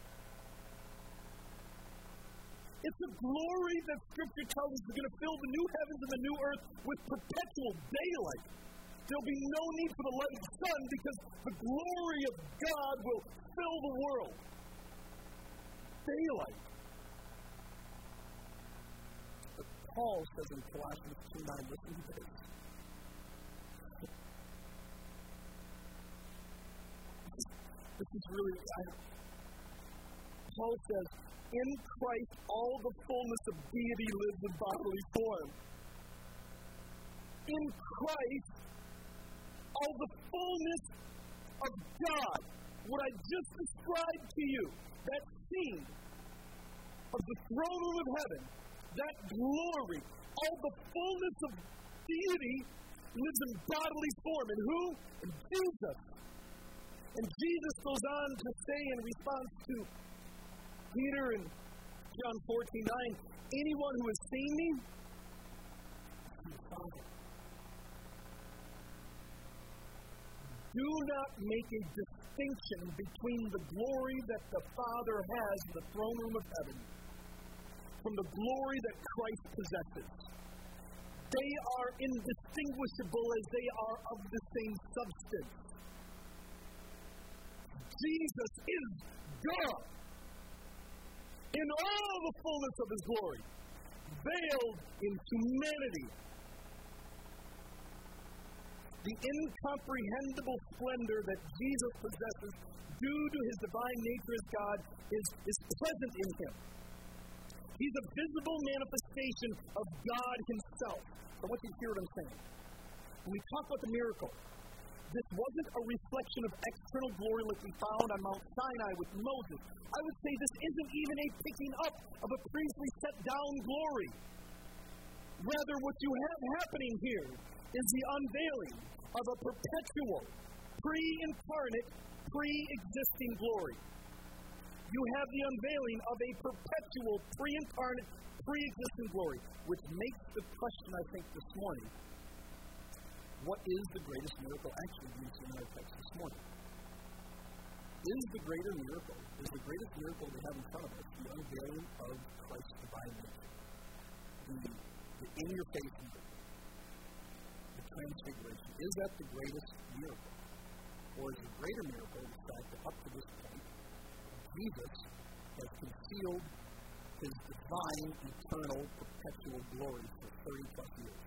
It's a glory that Scripture tells us is going to fill the new heavens and the new earth with perpetual daylight. There'll be no need for the light of the sun because the glory of God will fill the world. Daylight. But Paul says in Colossians two nine, listen to this. This is really, I, Paul says, in Christ all the fullness of deity lives in bodily form. In Christ, all the fullness of God, what I just described to you, that scene of the throne room of heaven, that glory, all the fullness of deity lives in bodily form. And who? In Jesus. And Jesus goes on to say in response to Peter in John fourteen nine, anyone who has seen me, sees the Father. Do not make a distinction between the glory that the Father has in the throne room of heaven from the glory that Christ possesses. They are indistinguishable as they are of the same substance. Jesus is God in all the fullness of his glory, veiled in humanity. The incomprehensible splendor that Jesus possesses due to his divine nature as God is, is present in him. He's a visible manifestation of God himself. I want you to hear what I'm saying. When we talk about the miracle, this wasn't a reflection of external glory like we found on Mount Sinai with Moses. I would say this isn't even a picking up of a priestly set down glory. Rather, what you have happening here is the unveiling of a perpetual, pre-incarnate, pre-existing glory. You have the unveiling of a perpetual, pre-incarnate, pre-existing glory, which makes the question, I think, this morning, what is the greatest miracle actually being seen in our text this morning? Is the greater miracle, is the greatest miracle we have in front of us, the unveiling of Christ's divine nature? The, the in-your-face miracle, the transfiguration. Is that the greatest miracle? Or is the greater miracle the fact that up to this point, Jesus has concealed his divine, eternal, perpetual glory for thirty plus years?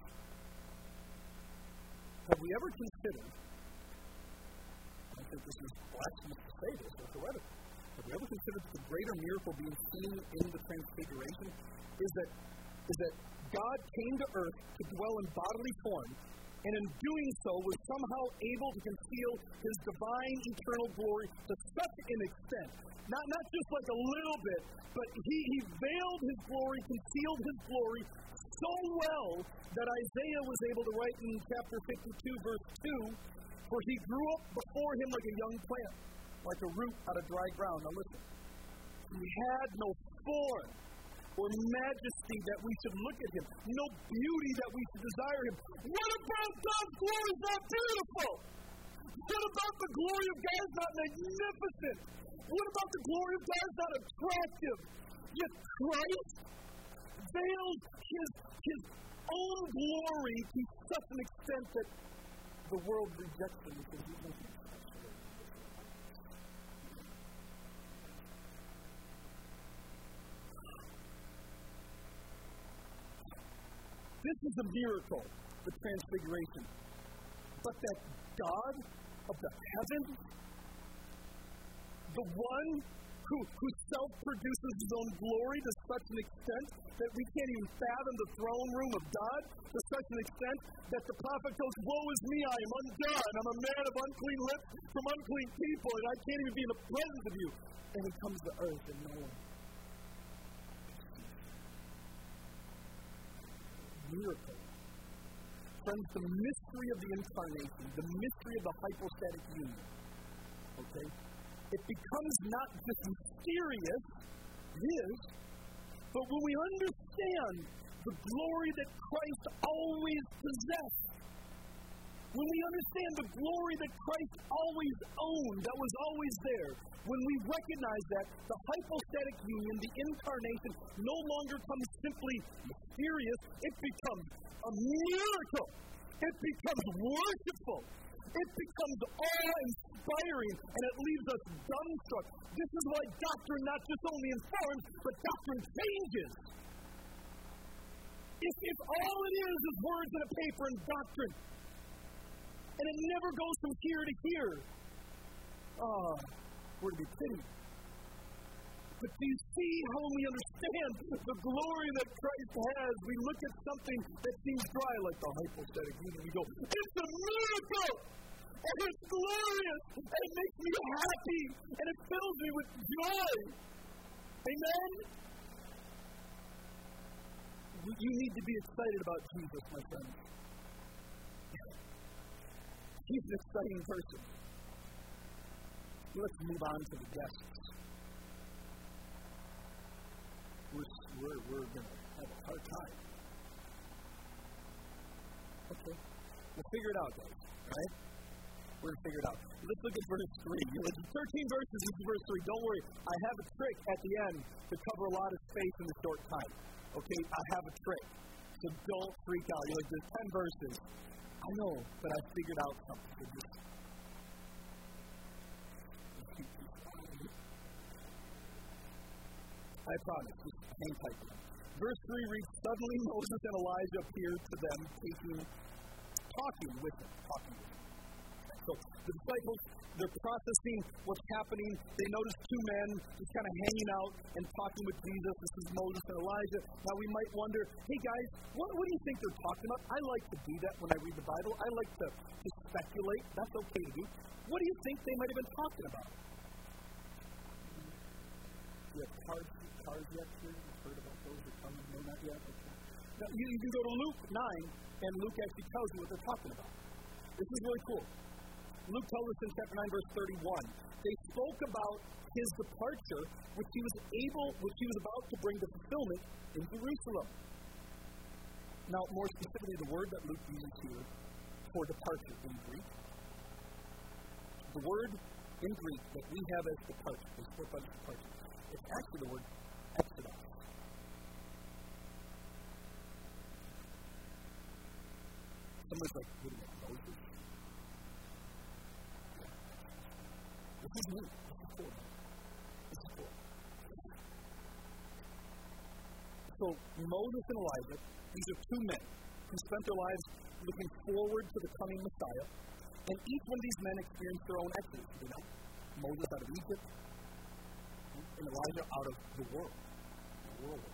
Have we ever considered, I don't think this is blasphemous to say this, or heretical, have we ever considered that the greater miracle being seen in the transfiguration is that, is that God came to earth to dwell in bodily form, and in doing so was somehow able to conceal his divine, eternal glory to such an extent, not, not just like a little bit, but he, he veiled his glory, concealed his glory so well that Isaiah was able to write in chapter fifty-two, verse two, for he grew up before him like a young plant, like a root out of dry ground. Now listen, he had no form or majesty that we should look at him, no beauty that we should desire him. What about God's glory is not beautiful? What about the glory of God is not magnificent? What about the glory of God is not attractive? Yet Christ veils his, his own glory to such an extent that the world rejects him because he knows he's special. This is a miracle, the transfiguration. But that God of the heavens, the one who, who self-produces his own glory to such an extent that we can't even fathom the throne room of God, to such an extent that the prophet goes, woe is me, I am undone. I'm a man of unclean lips from unclean people, and I can't even be in the presence of you. And he comes to earth and no one. Miracle. Friends, the mystery of the incarnation, the mystery of the hypostatic union, okay, it becomes not just mysterious, it is, but when we understand the glory that Christ always possessed, when we understand the glory that Christ always owned, that was always there, when we recognize that, the hypostatic union, the incarnation, no longer comes simply mysterious, it becomes a miracle. It becomes worshipful. It becomes awe-inspiring, and it leaves us dumbstruck. This is why doctrine not just only informs, but doctrine changes. If, if all it is is words in a paper and doctrine, and it never goes from here to here, ah, we're to be pitied. But do you see how when we understand the glory that Christ has, we look at something that seems dry, like the hypostatic union, we go, it's a miracle! And it's glorious! And it makes me happy! And it fills me with joy! Amen? You need to be excited about Jesus, my friends. He's an exciting person. Let's move on to the guests. We're, we're, we're going to have a hard time. Okay. We'll figure it out, guys. Right? We're going to figure it out. Let's look at verse three. It's thirteen verses into verse three. Don't worry. I have a trick at the end to cover a lot of space in a short time. Okay? I have a trick. So don't freak out. You're like, there's ten verses. I know, but I figured out something. So just I promise. Just hang tight. Verse three reads, suddenly Moses and Elijah appeared to them, taking, talking with them. Talking with them. So The disciples, they're processing what's happening. They notice two men just kind of hanging out and talking with Jesus. This is Moses and Elijah. Now we might wonder, hey guys, what, what do you think they're talking about? I like to do that when I read the Bible. I like to, to speculate. That's okay to do. What do you think they might have been talking about? Do you have cars, cars yet here? You've heard about those that come? No, not yet? Okay. Now, you, you can go to Luke nine, and Luke actually tells you what they're talking about. This is really cool. Luke tells us in chapter nine, verse thirty-one, they spoke about his departure, which he was able, which he was about to bring to fulfillment in Jerusalem. Now, more specifically, the word that Luke uses here for departure in Greek, the word in Greek that we have as departure, is put by departure, it's actually the word exodus. Someone's like, wait a minute, Moses? This is new. This is cool. This is cool. So, Moses and Elijah, these are two men who spent their lives looking forward to the coming Messiah, and each one of these men experienced their own exodus, you know? Moses out of Egypt, and Elijah out of the world. The world.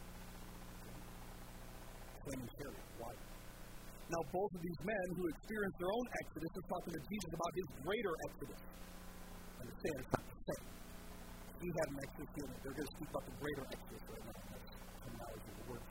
Flaming chariot. Why? Now, both of these men who experienced their own exodus are talking to Jesus about his greater exodus. Understand, it's not the same. He had an exodus here, they're going to speak about the greater exodus right now. That's terminology of the word.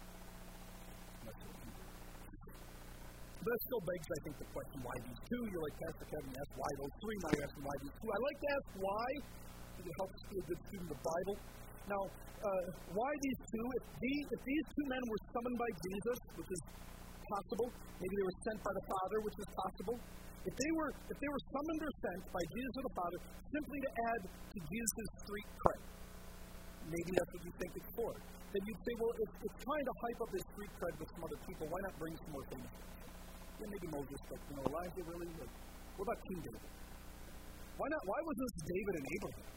But that still begs, I think, the question, why these two? You're like, Pastor Kevin, asked why those three, now you're asking why these two. I like to ask why, because it helps us be a good student of the Bible. Now, uh, why these two? If these, if these two men were summoned by Jesus, which is possible, maybe they were sent by the Father, which is possible. If they were if they were summoned or sent by Jesus or the Father simply to add to Jesus' street cred, maybe that's what you think it's for, then you'd say, well, if it's trying to hype up his street cred with some other people, why not bring some more famous people? Yeah, maybe Moses, but you know, Elijah really? Like, what about King David? Why not? Why wasn't this David and Abraham?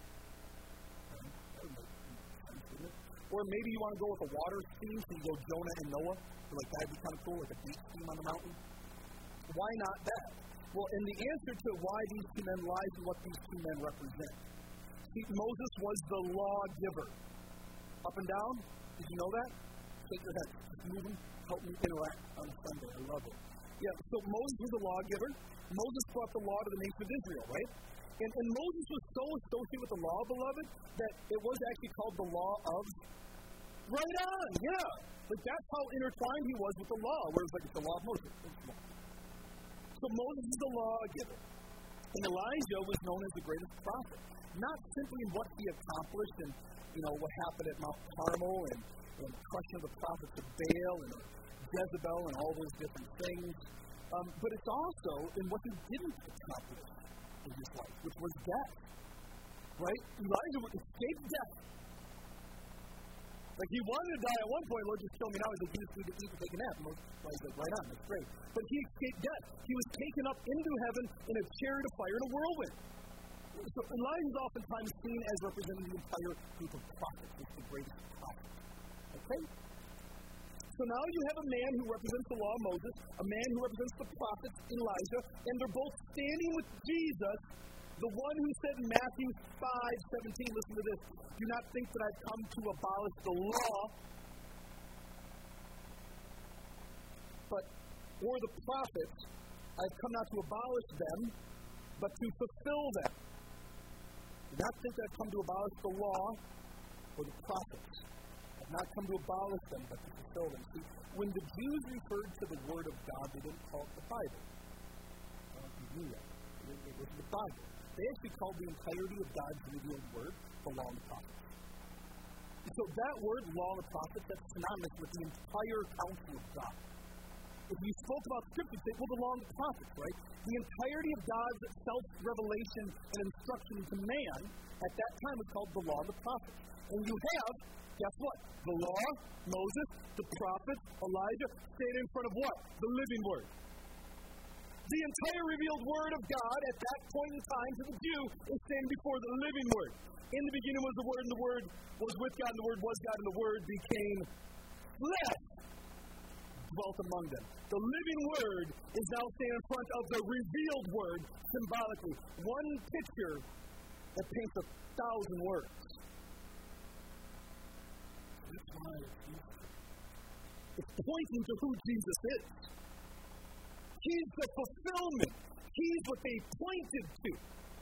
Or maybe you want to go with a water theme, so you go Jonah and Noah. So like that'd be kind of cool, like a beach theme on the mountain. Why not that? Well, and the answer to why these two men lies in what these two men represent. See, Moses was the lawgiver. Up and down? Did you know that? Shake your head. Just move them. Help me interact on Sunday. I love it. Yeah, so Moses was a lawgiver. Moses brought the law to the nation of Israel, right? And, and Moses was so associated with the law, beloved, that it was actually called the law of right on, yeah. Like that's how intertwined he was with the law, whereas like it's the law of Moses. So Moses is the lawgiver. And Elijah was known as the greatest prophet. Not simply in what he accomplished and, you know, what happened at Mount Carmel and, and crushing of the prophets of Baal and Jezebel and all those different things, um, but it's also in what he didn't accomplish in his life, which was death. Right? Elijah escaped death. Like he wanted to die at one point, Lord, just kill me now. He's like, you just need to eat and take a nap. And Elijah's like, right on, that's great. But he escaped death. He was taken up into heaven in a chariot of fire and a whirlwind. So Elijah is oftentimes seen as representing the entire group of prophets. He's the greatest prophet. Okay? So now you have a man who represents the law of Moses, a man who represents the prophets, Elijah, and they're both standing with Jesus, the one who said in Matthew five seventeen, listen to this, do not think that I've come to abolish the law, but, or the prophets, I've come not to abolish them, but to fulfill them. Do not think that I've come to abolish the law or the prophets. I've not come to abolish them, but to fulfill them. See, when the Jews referred to the Word of God, they didn't call it the Bible. I don't know if you knew that. It was the Bible. They actually called the entirety of God's revealed Word the Law and the Prophets. So that word, Law and the Prophets, that's synonymous with the entire counsel of God. If you spoke about Scripture, you'd say, well, the Law and the Prophets, right? The entirety of God's self-revelation and instruction to man at that time was called the Law and the Prophets. And you have, guess what? The Law, Moses, the Prophets, Elijah, stand in front of what? The living Word. The entire revealed Word of God at that point in time to the Jew is standing before the living Word. In the beginning was the Word, and the Word was with God, and the Word was God, and the Word became flesh. dwelt among them. The living Word is now standing in front of the revealed Word symbolically. One picture that paints a thousand words. That's why it's pointing to who Jesus is. He's the fulfillment. He's what they pointed to.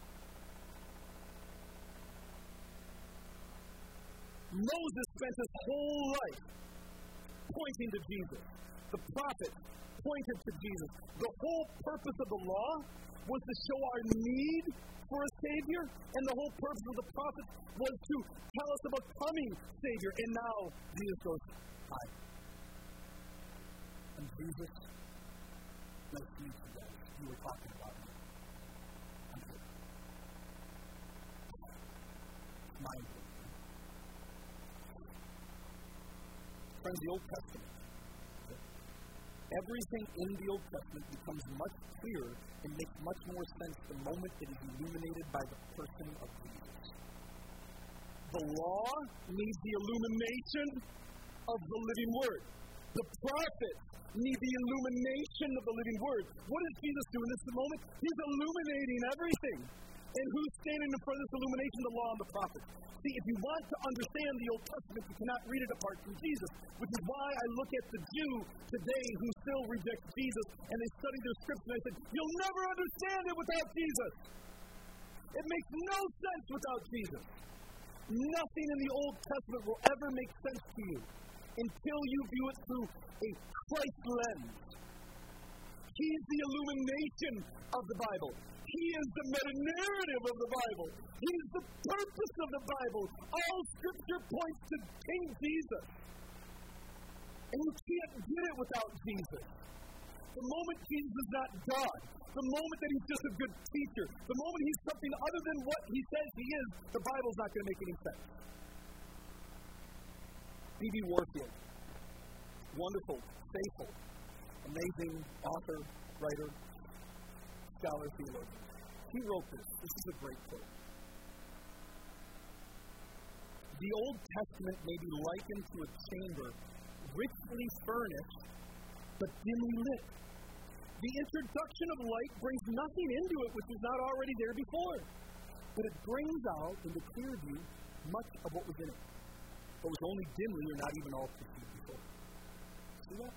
Moses spent his whole life pointing to Jesus. The prophets pointed to Jesus. The whole purpose of the law was to show our need for a Savior, and the whole purpose of the prophets was to tell us of a coming Savior. And now Jesus goes, hi. And Jesus, nice to meet you guys. You were talking about me. I'm here. Mind you. Friends, the Old Testament, everything in the Old Testament becomes much clearer and makes much more sense the moment it is illuminated by the person of Jesus. The law needs the illumination of the living Word. The prophets need the illumination of the living Word. What does Jesus do in this moment? He's illuminating everything. And who's standing in front of this illumination? The law and the prophets. See, if you want to understand the Old Testament, you cannot read it apart from Jesus, which is why I look at the Jew today who still rejects Jesus, and they study their scripture, and I said, you'll never understand it without Jesus. It makes no sense without Jesus. Nothing in the Old Testament will ever make sense to you until you view it through a Christ lens. He's the illumination of the Bible. He is the meta-narrative of the Bible. He's the purpose of the Bible. All Scripture points to King Jesus. And you can't get it without Jesus. The moment Jesus is not God, the moment that he's just a good teacher, the moment he's something other than what he says he is, the Bible's not going to make any sense. D B Warfield, wonderful, faithful, amazing author, writer, scholar, theologian. He wrote this. This is a great quote. The Old Testament may be likened to a chamber richly furnished but dimly lit. The introduction of light brings nothing into it which was not already there before, but it brings out into clear view much of what was in it, but was only dimly or not even all perceived before. See that?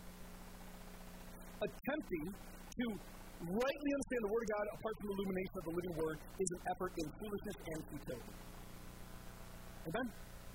Attempting to rightly understand the Word of God apart from the illumination of the living Word is an effort in foolishness and futility. Amen?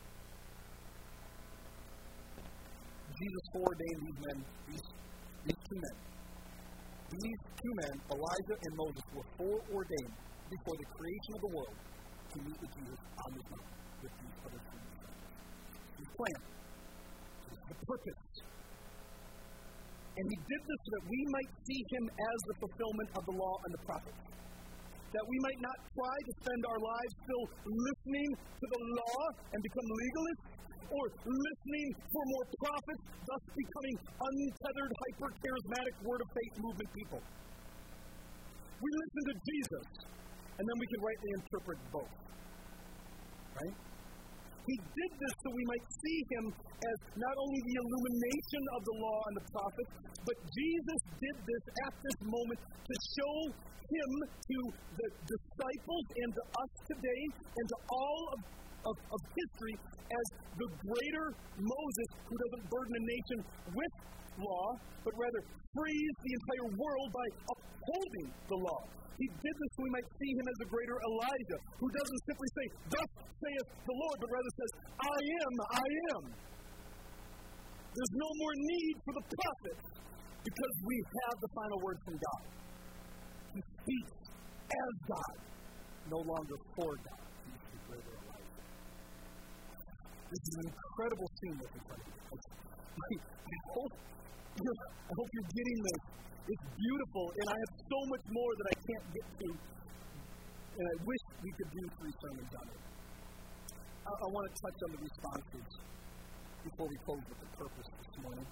Jesus foreordained these men, these, these two men. These two men, Elijah and Moses, were foreordained before the creation of the world to meet with Jesus on this mountain with these other two men. His plan, the purpose. And he did this so that we might see him as the fulfillment of the law and the prophets. That we might not try to spend our lives still listening to the law and become legalists, or listening for more prophets, thus becoming untethered, hyper-charismatic, word of faith movement people. We listen to Jesus, and then we can rightly interpret both. Right? He did this so we might see him as not only the illumination of the law and the prophets, but Jesus did this at this moment to show him to the disciples and to us today and to all of, of, of history as the greater Moses who doesn't burden a nation with law, but rather frees the entire world by upholding the law. He did this so we might see him as a greater Elijah, who doesn't simply say, thus saith the Lord, but rather says, I am, I am. There's no more need for the prophets because we have the final word from God. He speaks as God, no longer for God. He's the greater Elijah. This is an incredible scene that's in front of you. I hope you're, I hope you're getting this. It's beautiful, and I have so much more that I can't get to, and I wish we could do three sermons on it. I, I want to touch on the responses before we close with the purpose this morning.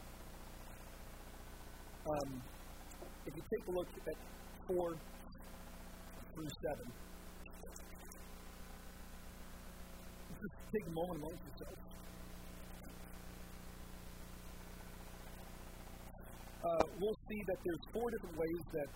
Um, if you take a look at four through seven, just take a moment amongst yourselves. uh, we'll see that there's four different ways that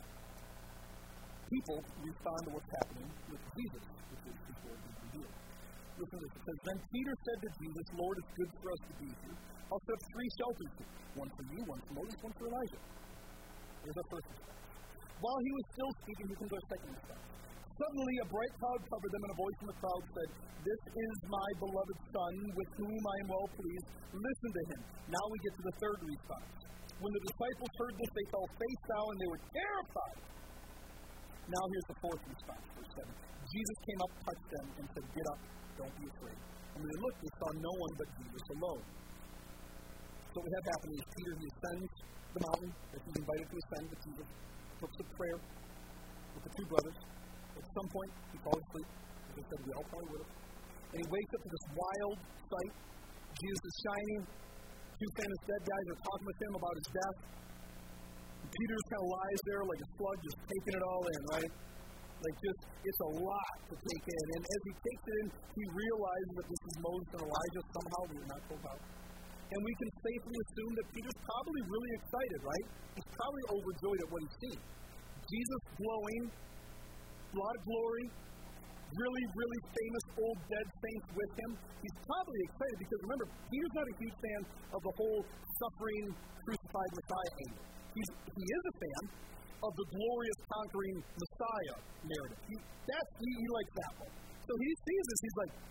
people respond to what's happening with Jesus, which is before he's revealed. Listen to this. It says, then Peter said to Jesus, Lord, it's good for us to be here. I'll set up three shelters here. One for you, one for Moses, one for Elijah. There's our first response. While he was still speaking, here comes our second response. Suddenly a bright cloud covered them, and a voice from the cloud said, this is my beloved Son, with whom I am well pleased. Listen to him. Now we get to the third response. When the disciples heard this, they fell face down, and they were terrified. Now here's the fourth response, verse seven. Jesus came up, touched them, and said, get up, don't be afraid. And when they looked, they saw no one but Jesus alone. So what we have happening is Peter, he ascends the mountain that he's invited to ascend with Jesus, puts a prayer with the two brothers. At some point, he falls asleep. As I said, we all probably would have. And he wakes up to this wild sight. Jesus is shining. Two famous dead guys are talking with him about his death. And Peter just kind of lies there like a slug, just taking it all in, right? Like just, it's a lot to take in. And as he takes it in, he realizes that this is Moses and Elijah somehow. We're not told how. And we can safely assume that Peter's probably really excited, right? He's probably overjoyed at what he's seen. Jesus glowing, a lot of glory, really, really famous old dead saints with him. He's probably excited because, remember, Peter's not a huge fan of the whole suffering, crucified Messiah angle. He's, he is a fan of the glorious, conquering Messiah narrative. He, that's, he, he likes that one. So he sees this, he's like,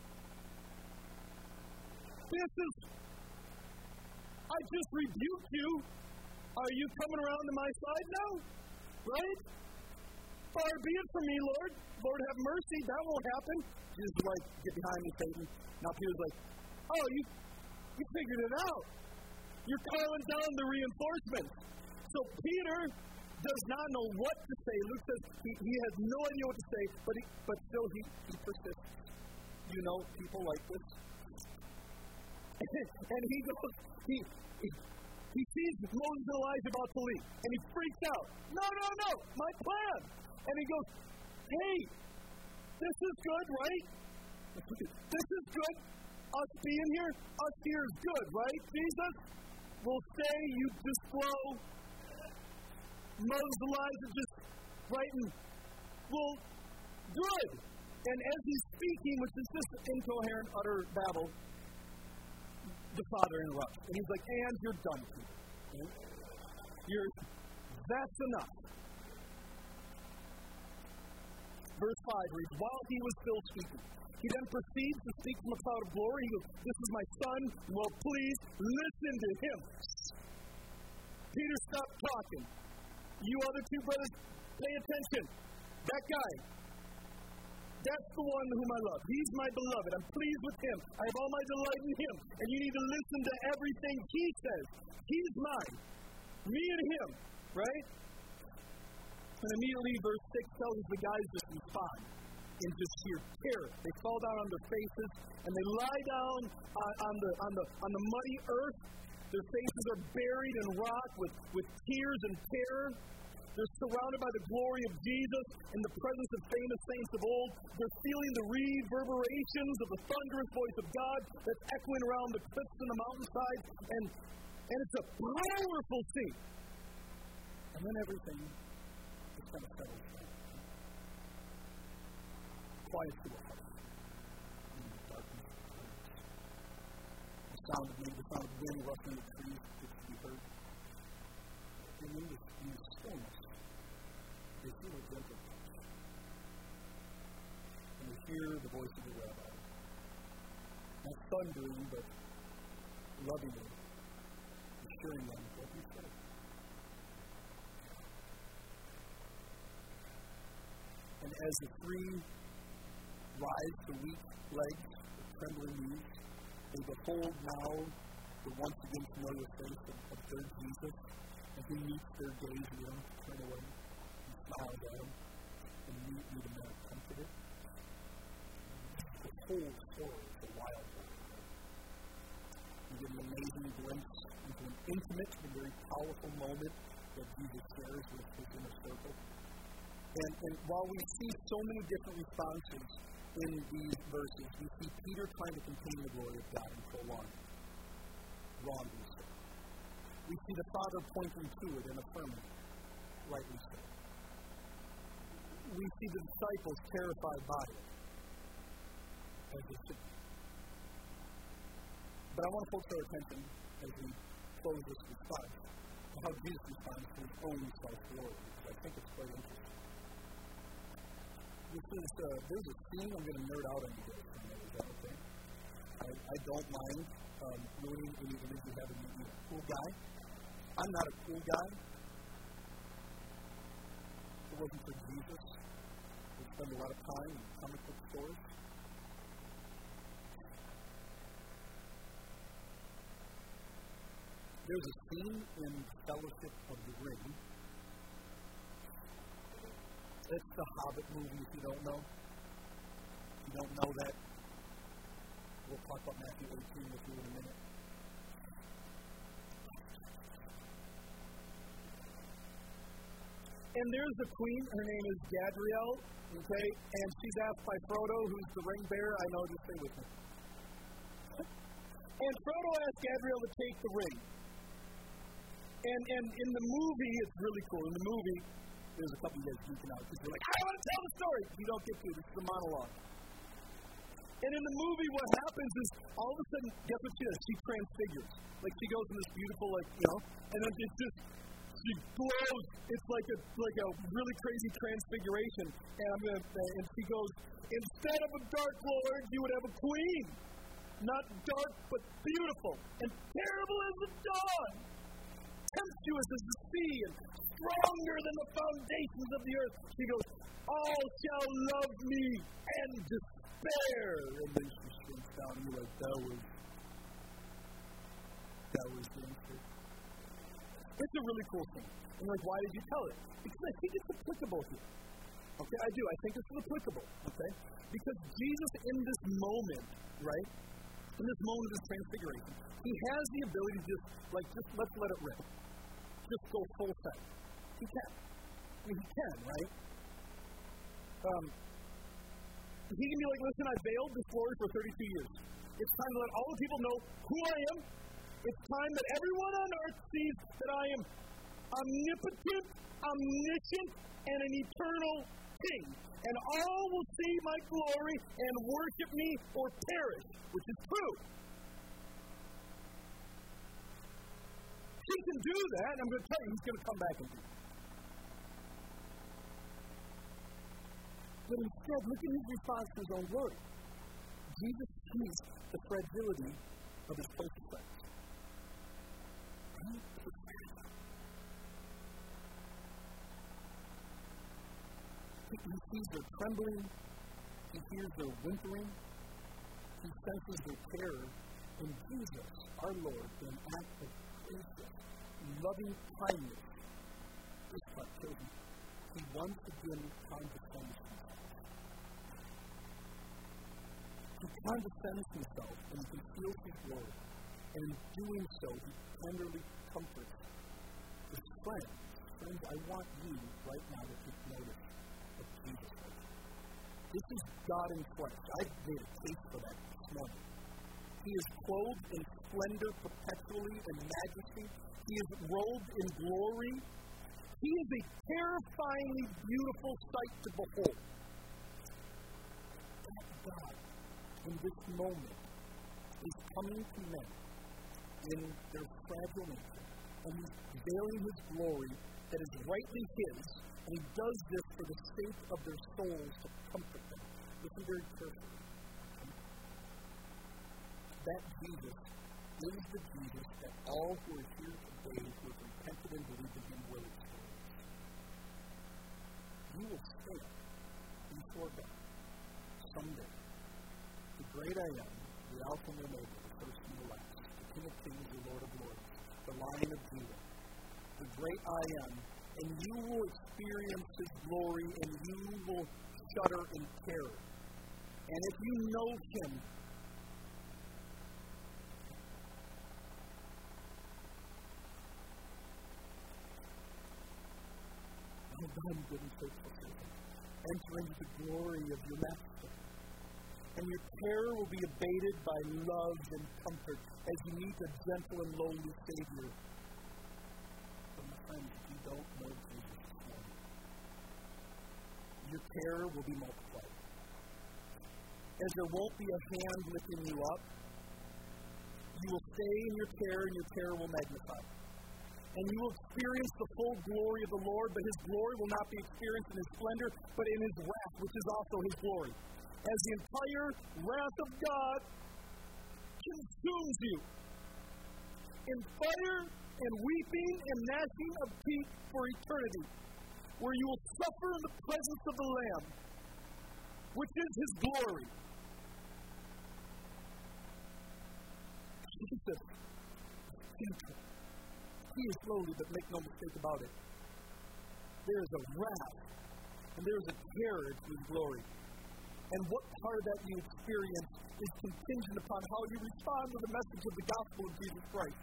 this is, I just rebuked you. Are you coming around to my side now? Right? Far be it from me, Lord. Lord, have mercy. That won't happen. Jesus is like, get behind me, Satan. Now Peter's like, oh, you, you figured it out. You're calling down the reinforcements. So Peter does not know what to say. Luke says he, he has no idea what to say, but he, but still he, he persists. You know, people like this. And he goes, he, he, he sees Moses and Elijah about to leave, and he freaks out. No, no, no, my plan. And he goes, hey, this is good, right? This is good. Us being here, us here is good, right, Jesus? We'll say you just flow. Moses and Elijah just right and well, good. And as he's speaking, which is just incoherent, utter babble, the Father interrupts. And he's like, and you're done, Peter. You're, that's enough. Verse five reads, while he was still speaking, he then proceeds to speak from a cloud of glory. He goes, this is my Son. Well, please listen to him. Peter stopped talking. You other two brothers, pay attention. That guy, that's the one whom I love. He's my beloved. I'm pleased with him. I have all my delight in him. And you need to listen to everything he says. He's mine. Me and him. Right? And immediately verse six tells us the guys just respond in just sheer terror. They fall down on their faces and they lie down on, on the on the on the muddy earth. Their faces are buried in rock with, with tears and terror. They're surrounded by the glory of Jesus in the presence of famous saints of old. They're feeling the reverberations of the thunderous voice of God that's echoing around the cliffs and the mountainside. And, and it's a powerful scene. And then everything just kind of settles down. Quiet to a heart. And the darkness returns. The sound of maybe the sound of wind rustling the trees gets to be heard. And in this, in this stillness, they feel a gentle touch. And they hear the voice of the rabbi. Not thundering, but lovingly assuring them what he said. And as the three rise to weak legs, with trembling knees, they behold now the once again familiar face of, of their Jesus, and he meets their gaze with them, turn away, and smiles at them, and meet with them and comfort it. The whole story is a wild one. You get an amazing glimpse into an intimate and very powerful moment that Jesus shares with his inner circle. And, and while we see so many different responses in these verses, we see Peter trying to contain the glory of God and prolong it. Wrong reason. We see the Father pointing to it and affirming it, rightly so. We see the disciples terrified by it, as they should be. But I want to focus our attention as we close this response to how Jesus responds to his own self-glory, because I think it's quite interesting. This is, uh, there's a scene I'm going to nerd out on you guys for a minute. Is that okay? I, I don't mind um, ruining any image you have of me being a cool guy. I'm not a cool guy. If it wasn't for Jesus, we'd spend a lot of time in comic book stores. There's a scene in Fellowship of the Ring. It's the Hobbit movie, if you don't know. If you don't know that, we'll talk about Matthew eighteen with you in a minute. And there's a queen, her name is Galadriel, okay, and she's asked by Frodo, who's the ring bearer. I know, just stay with me. And Frodo asked Galadriel to take the ring. And and in the movie, it's really cool. In the movie, there's a couple of guys geeking out because they're like, I want to tell the story. You don't get to. This is the monologue. And in the movie, what happens is all of a sudden, guess what she does? She transfigures. Like she goes in this beautiful, like, you know, and then it's just, she glows. It's like a like a really crazy transfiguration. And I'm gonna, and she goes, instead of a dark lord, you would have a queen. Not dark, but beautiful. And terrible as the dawn. Tempestuous as the sea and stronger than the foundations of the earth. She goes, all shall love me and despair. And then she shrinks down and you're like, that was, that was gangster. It's a really cool thing. And you're like, why did you tell it? Because I think it's applicable here. Okay, I do. I think this is applicable. Okay? Because Jesus in this moment, right, in this moment of this transfiguration, he has the ability to just, like, just let's let it rip. Just go full set. He can. I mean, he can, right? Um, he can be like, listen, I veiled this glory for thirty-two years. It's time to let all the people know who I am. It's time that everyone on earth sees that I am omnipotent, omniscient, and an eternal king. And all will see my glory and worship me or perish, which is true. He can do that, and I'm going to tell you he's going to come back and do it. But instead, look at his response to his own glory. Jesus sees the fragility of his closest friends. He sees their trembling. He hears their whimpering. He senses their terror. And Jesus, our Lord, in an act of gracious, loving kindness, is not chosen. He once again condescends himself. He condescends himself, and he feels his glory. And in doing so, he tenderly comforts his friends. Friends, I want you right now to take notice of Jesus. This is God in flesh. I've made a case for that this morning. He is clothed in splendor perpetually and majesty. He is robed in glory. He is a terrifyingly beautiful sight to behold. That God, in this moment, is coming to men in their fragile nature, and he's veiling his glory that is rightly his, and he does this for the sake of their souls to comfort them. Listen very carefully. That Jesus is the Jesus that all who are here today who have repented and believed in him will experience. You will stand before God someday. The great I am, the Alpha and Omega, the first and the last, the King of Kings, the Lord of Lords, the Lion of Judah, the great I am, and you will experience his glory, and you will shudder in terror. And if you know him, oh God, you didn't faithful servant, enter into the glory of your master. And your terror will be abated by love and comfort as you meet a gentle and lowly Savior friends, if you don't know Jesus this morning, your terror will be multiplied. As there won't be a hand lifting you up, you will stay in your terror, and your terror will magnify. And you will experience the full glory of the Lord, but His glory will not be experienced in His splendor, but in His wrath, which is also His glory. As the entire wrath of God consumes you in fire and weeping and gnashing of teeth for eternity, where you will suffer in the presence of the Lamb, which is His glory. Jesus, Jesus. He is lowly, but make no mistake about it. There is a wrath, and there is a terror to His glory. And what part of that you experience is contingent upon how you respond to the message of the gospel of Jesus Christ.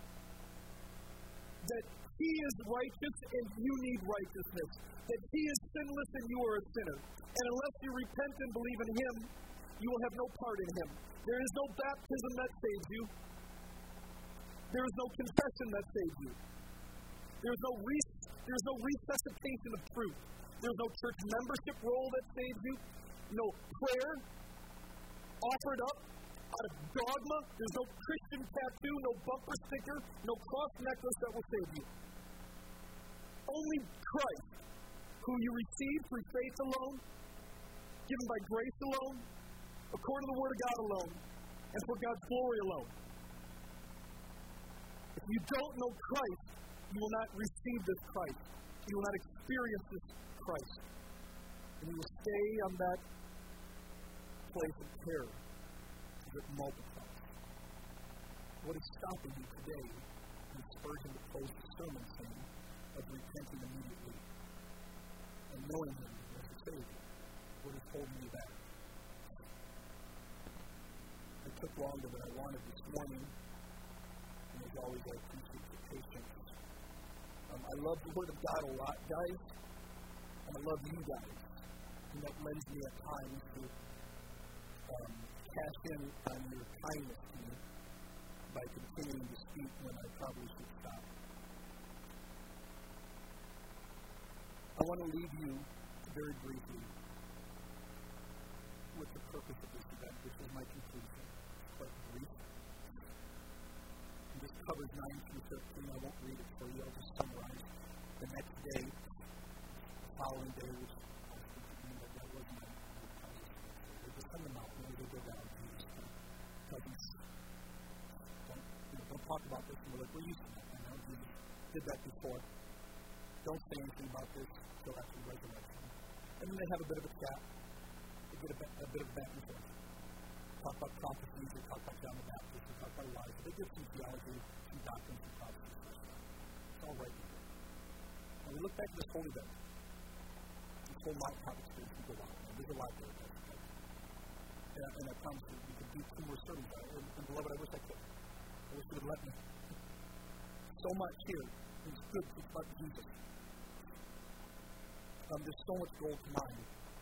That He is righteous and you need righteousness. That He is sinless and you are a sinner. And unless you repent and believe in Him, you will have no part in Him. There is no baptism that saves you. There is no confession that saves you. There is no re- there is no resuscitation of truth. There is no church membership role that saves you. No prayer offered up out of dogma. There's no Christian tattoo, no bumper sticker, no cross necklace that will save you. Only Christ, who you receive through faith alone, given by grace alone, according to the Word of God alone, and for God's glory alone. If you don't know Christ, you will not receive this Christ. You will not experience this Christ. And you will stay on that place of terror as it multiplies. What is stopping you today in Spurgeon to close the sermon saying of repenting immediately and knowing Him as a Savior? What is holding you back? It took longer than I wanted this morning. And as always, I appreciate your patience. Um, I love the Word of God a lot, guys. And I love you guys. And that lends me at times to um, cash in on your kindness to me by continuing to speak when I probably should stop. I want to leave you very briefly with the purpose of this event, which is my conclusion. It's quite brief. And this covers nine through thirteen. I won't read it for you. I'll just summarize. The next day, the following day, was that was my they just send them out and they go down to Jesus. Cousins, don't, you know, don't talk about this. And we're like, we're used to that. I know Jesus did that before. Don't say anything about this until after the resurrection. And then they have a bit of a chat. They get a bit, a bit of back and forth. Talk about prophecies, they talk about John the Baptist, they talk about Elijah. They give some theology, some doctrines, some prophecies. It's all right here. When we look back at this whole event, this whole mountaintop experience, we go on. There's a lot there. And, and I promise you, we could do two more sermons on it. And, and beloved, I wish I could. I wish you would let me. So much here. It's good to talk about Jesus. Um, there's so much gold to mine.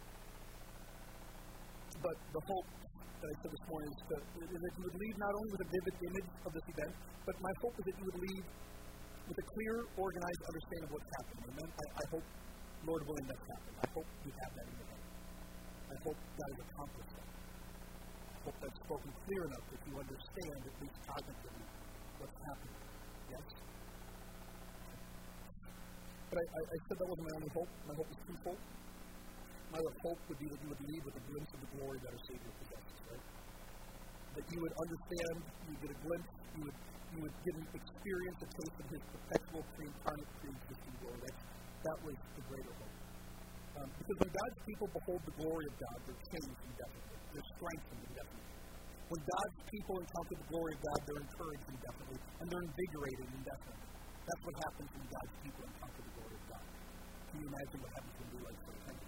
But the hope that I said this morning is that, is that you would leave not only with a vivid image of this event, but my hope is that you would leave with a clear, organized understanding of what's happening. Amen? I, I hope, Lord willing, that's happened. I hope you have that in your head. I hope God has accomplished that. I hope that's spoken clear enough that you understand, at least cognitively, what's happening. Yes? But I, I, I said that wasn't my only hope. My hope is twofold. My hope would be that you would leave with a glimpse of the glory that our Savior possesses, right? That you would understand, you would get a glimpse, you would you would get an experience, a taste of His perpetual, pre-incarnate, pre-existing glory. That, that was the greater hope. Um, because when God's people behold the glory of God, they're changed indefinitely. They're strengthened indefinitely. When God's people encounter the glory of God, they're encouraged indefinitely, and they're invigorated indefinitely. That's what happens when God's people encounter the glory of God. Can you imagine what happens when we like for eternity?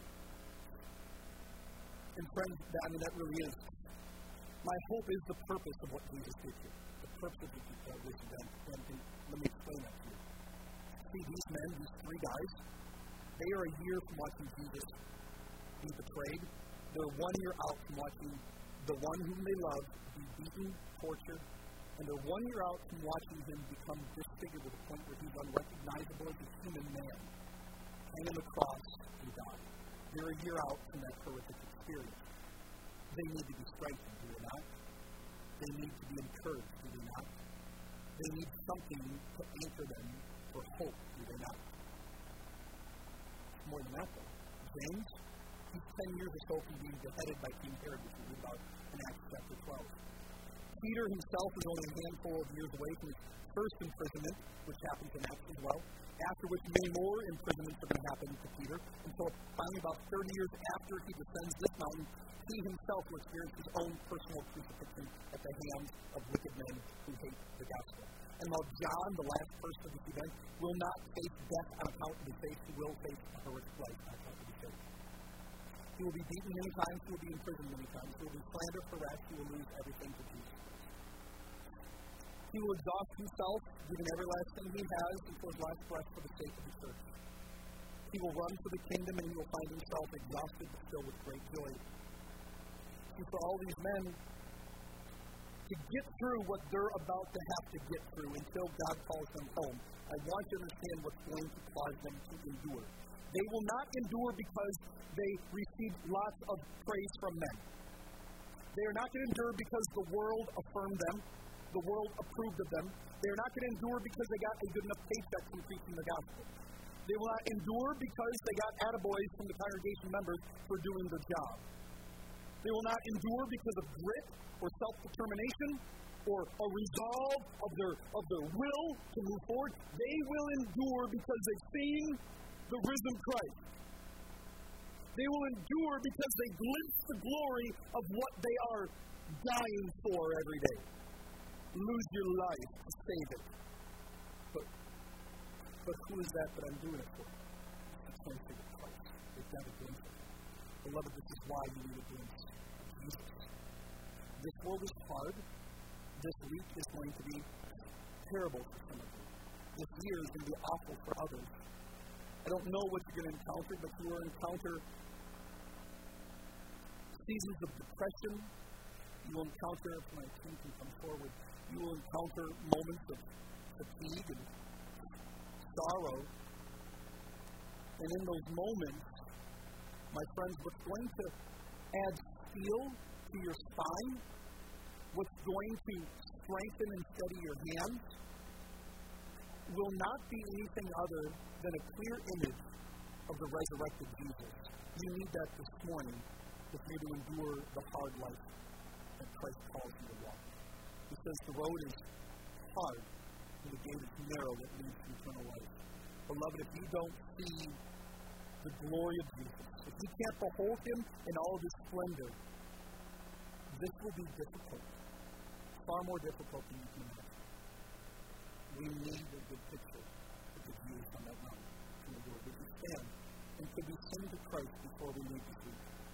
And friends, that, I mean, that really is. My hope is the purpose of what Jesus did here. The purpose of this event. And, and let me explain that to you. See, these men, these three guys, they are a year from watching Jesus be betrayed. They're one year out from watching the one whom they love be beaten, tortured, And they're one year out from watching him become disfigured to the point where he's unrecognizable as a human man, hanging on the cross and die. They're a year out from that horrific experience. They need to be strengthened, do they not? They need to be encouraged, do they not? They need something to anchor them for hope, do they not? More than that, though. James, he's ten years or so from being beheaded by King Herod, which we read about in Acts chapter twelve. Peter himself is only a handful of years away from his first imprisonment, which happens in Acts as well, after which many more imprisonments are going to happen to Peter, until finally about thirty years after he descends this mountain, he himself will experience his own personal crucifixion at the hands of wicked men who hate the gospel. And while John, the last person of this event, will not face death on account of his faith, he will face a horrific life on account of his faith. He will be beaten many times, he will be imprisoned many times, he will be slandered, harassed, he will lose everything to Jesus. He will exhaust himself, giving every last thing he has until his last breath for the sake of the church. He will run for the kingdom and he will find himself exhausted but still with great joy. See, for all these men, to get through what they're about to have to get through until God calls them home, I want you to understand what's going to cause them to endure. They will not endure because they received lots of praise from men. They are not going to endure because the world affirmed them. The world approved of them. They are not going to endure because they got a good enough paycheck from preaching the gospel. They will not endure because they got attaboys from the congregation members for doing the job. They will not endure because of grit or self-determination or a resolve of their of their will to move forward. They will endure because they've seen the risen Christ. They will endure because they glimpse the glory of what they are dying for every day. Lose your life to save it. But, but who is that that I'm doing it for? It's going to be Christ. They've got to glimpse it. Beloved, this is why you need a glimpse of Jesus. This world is hard. This week is going to be terrible for some of you. This year is going to be awful for others. I don't know what you're going to encounter, but you will encounter seasons of depression. You will encounter, if my team can come forward, you will encounter moments of fatigue and sorrow. And in those moments, my friends, what's going to add steel to your spine, what's going to strengthen and steady your hands, will not be anything other than a clear image of the resurrected Jesus. You need that this morning if you're to endure the hard life that Christ calls you to walk. He says the road is hard and the gate is narrow that leads to eternal life. Beloved, if you don't see the glory of Jesus, if you can't behold him in all of his splendor, this will be difficult. Far more difficult than you can imagine. We need a good picture of the views on that mountain from the Lord. Would you stand and could we sing to Christ before we leave this week?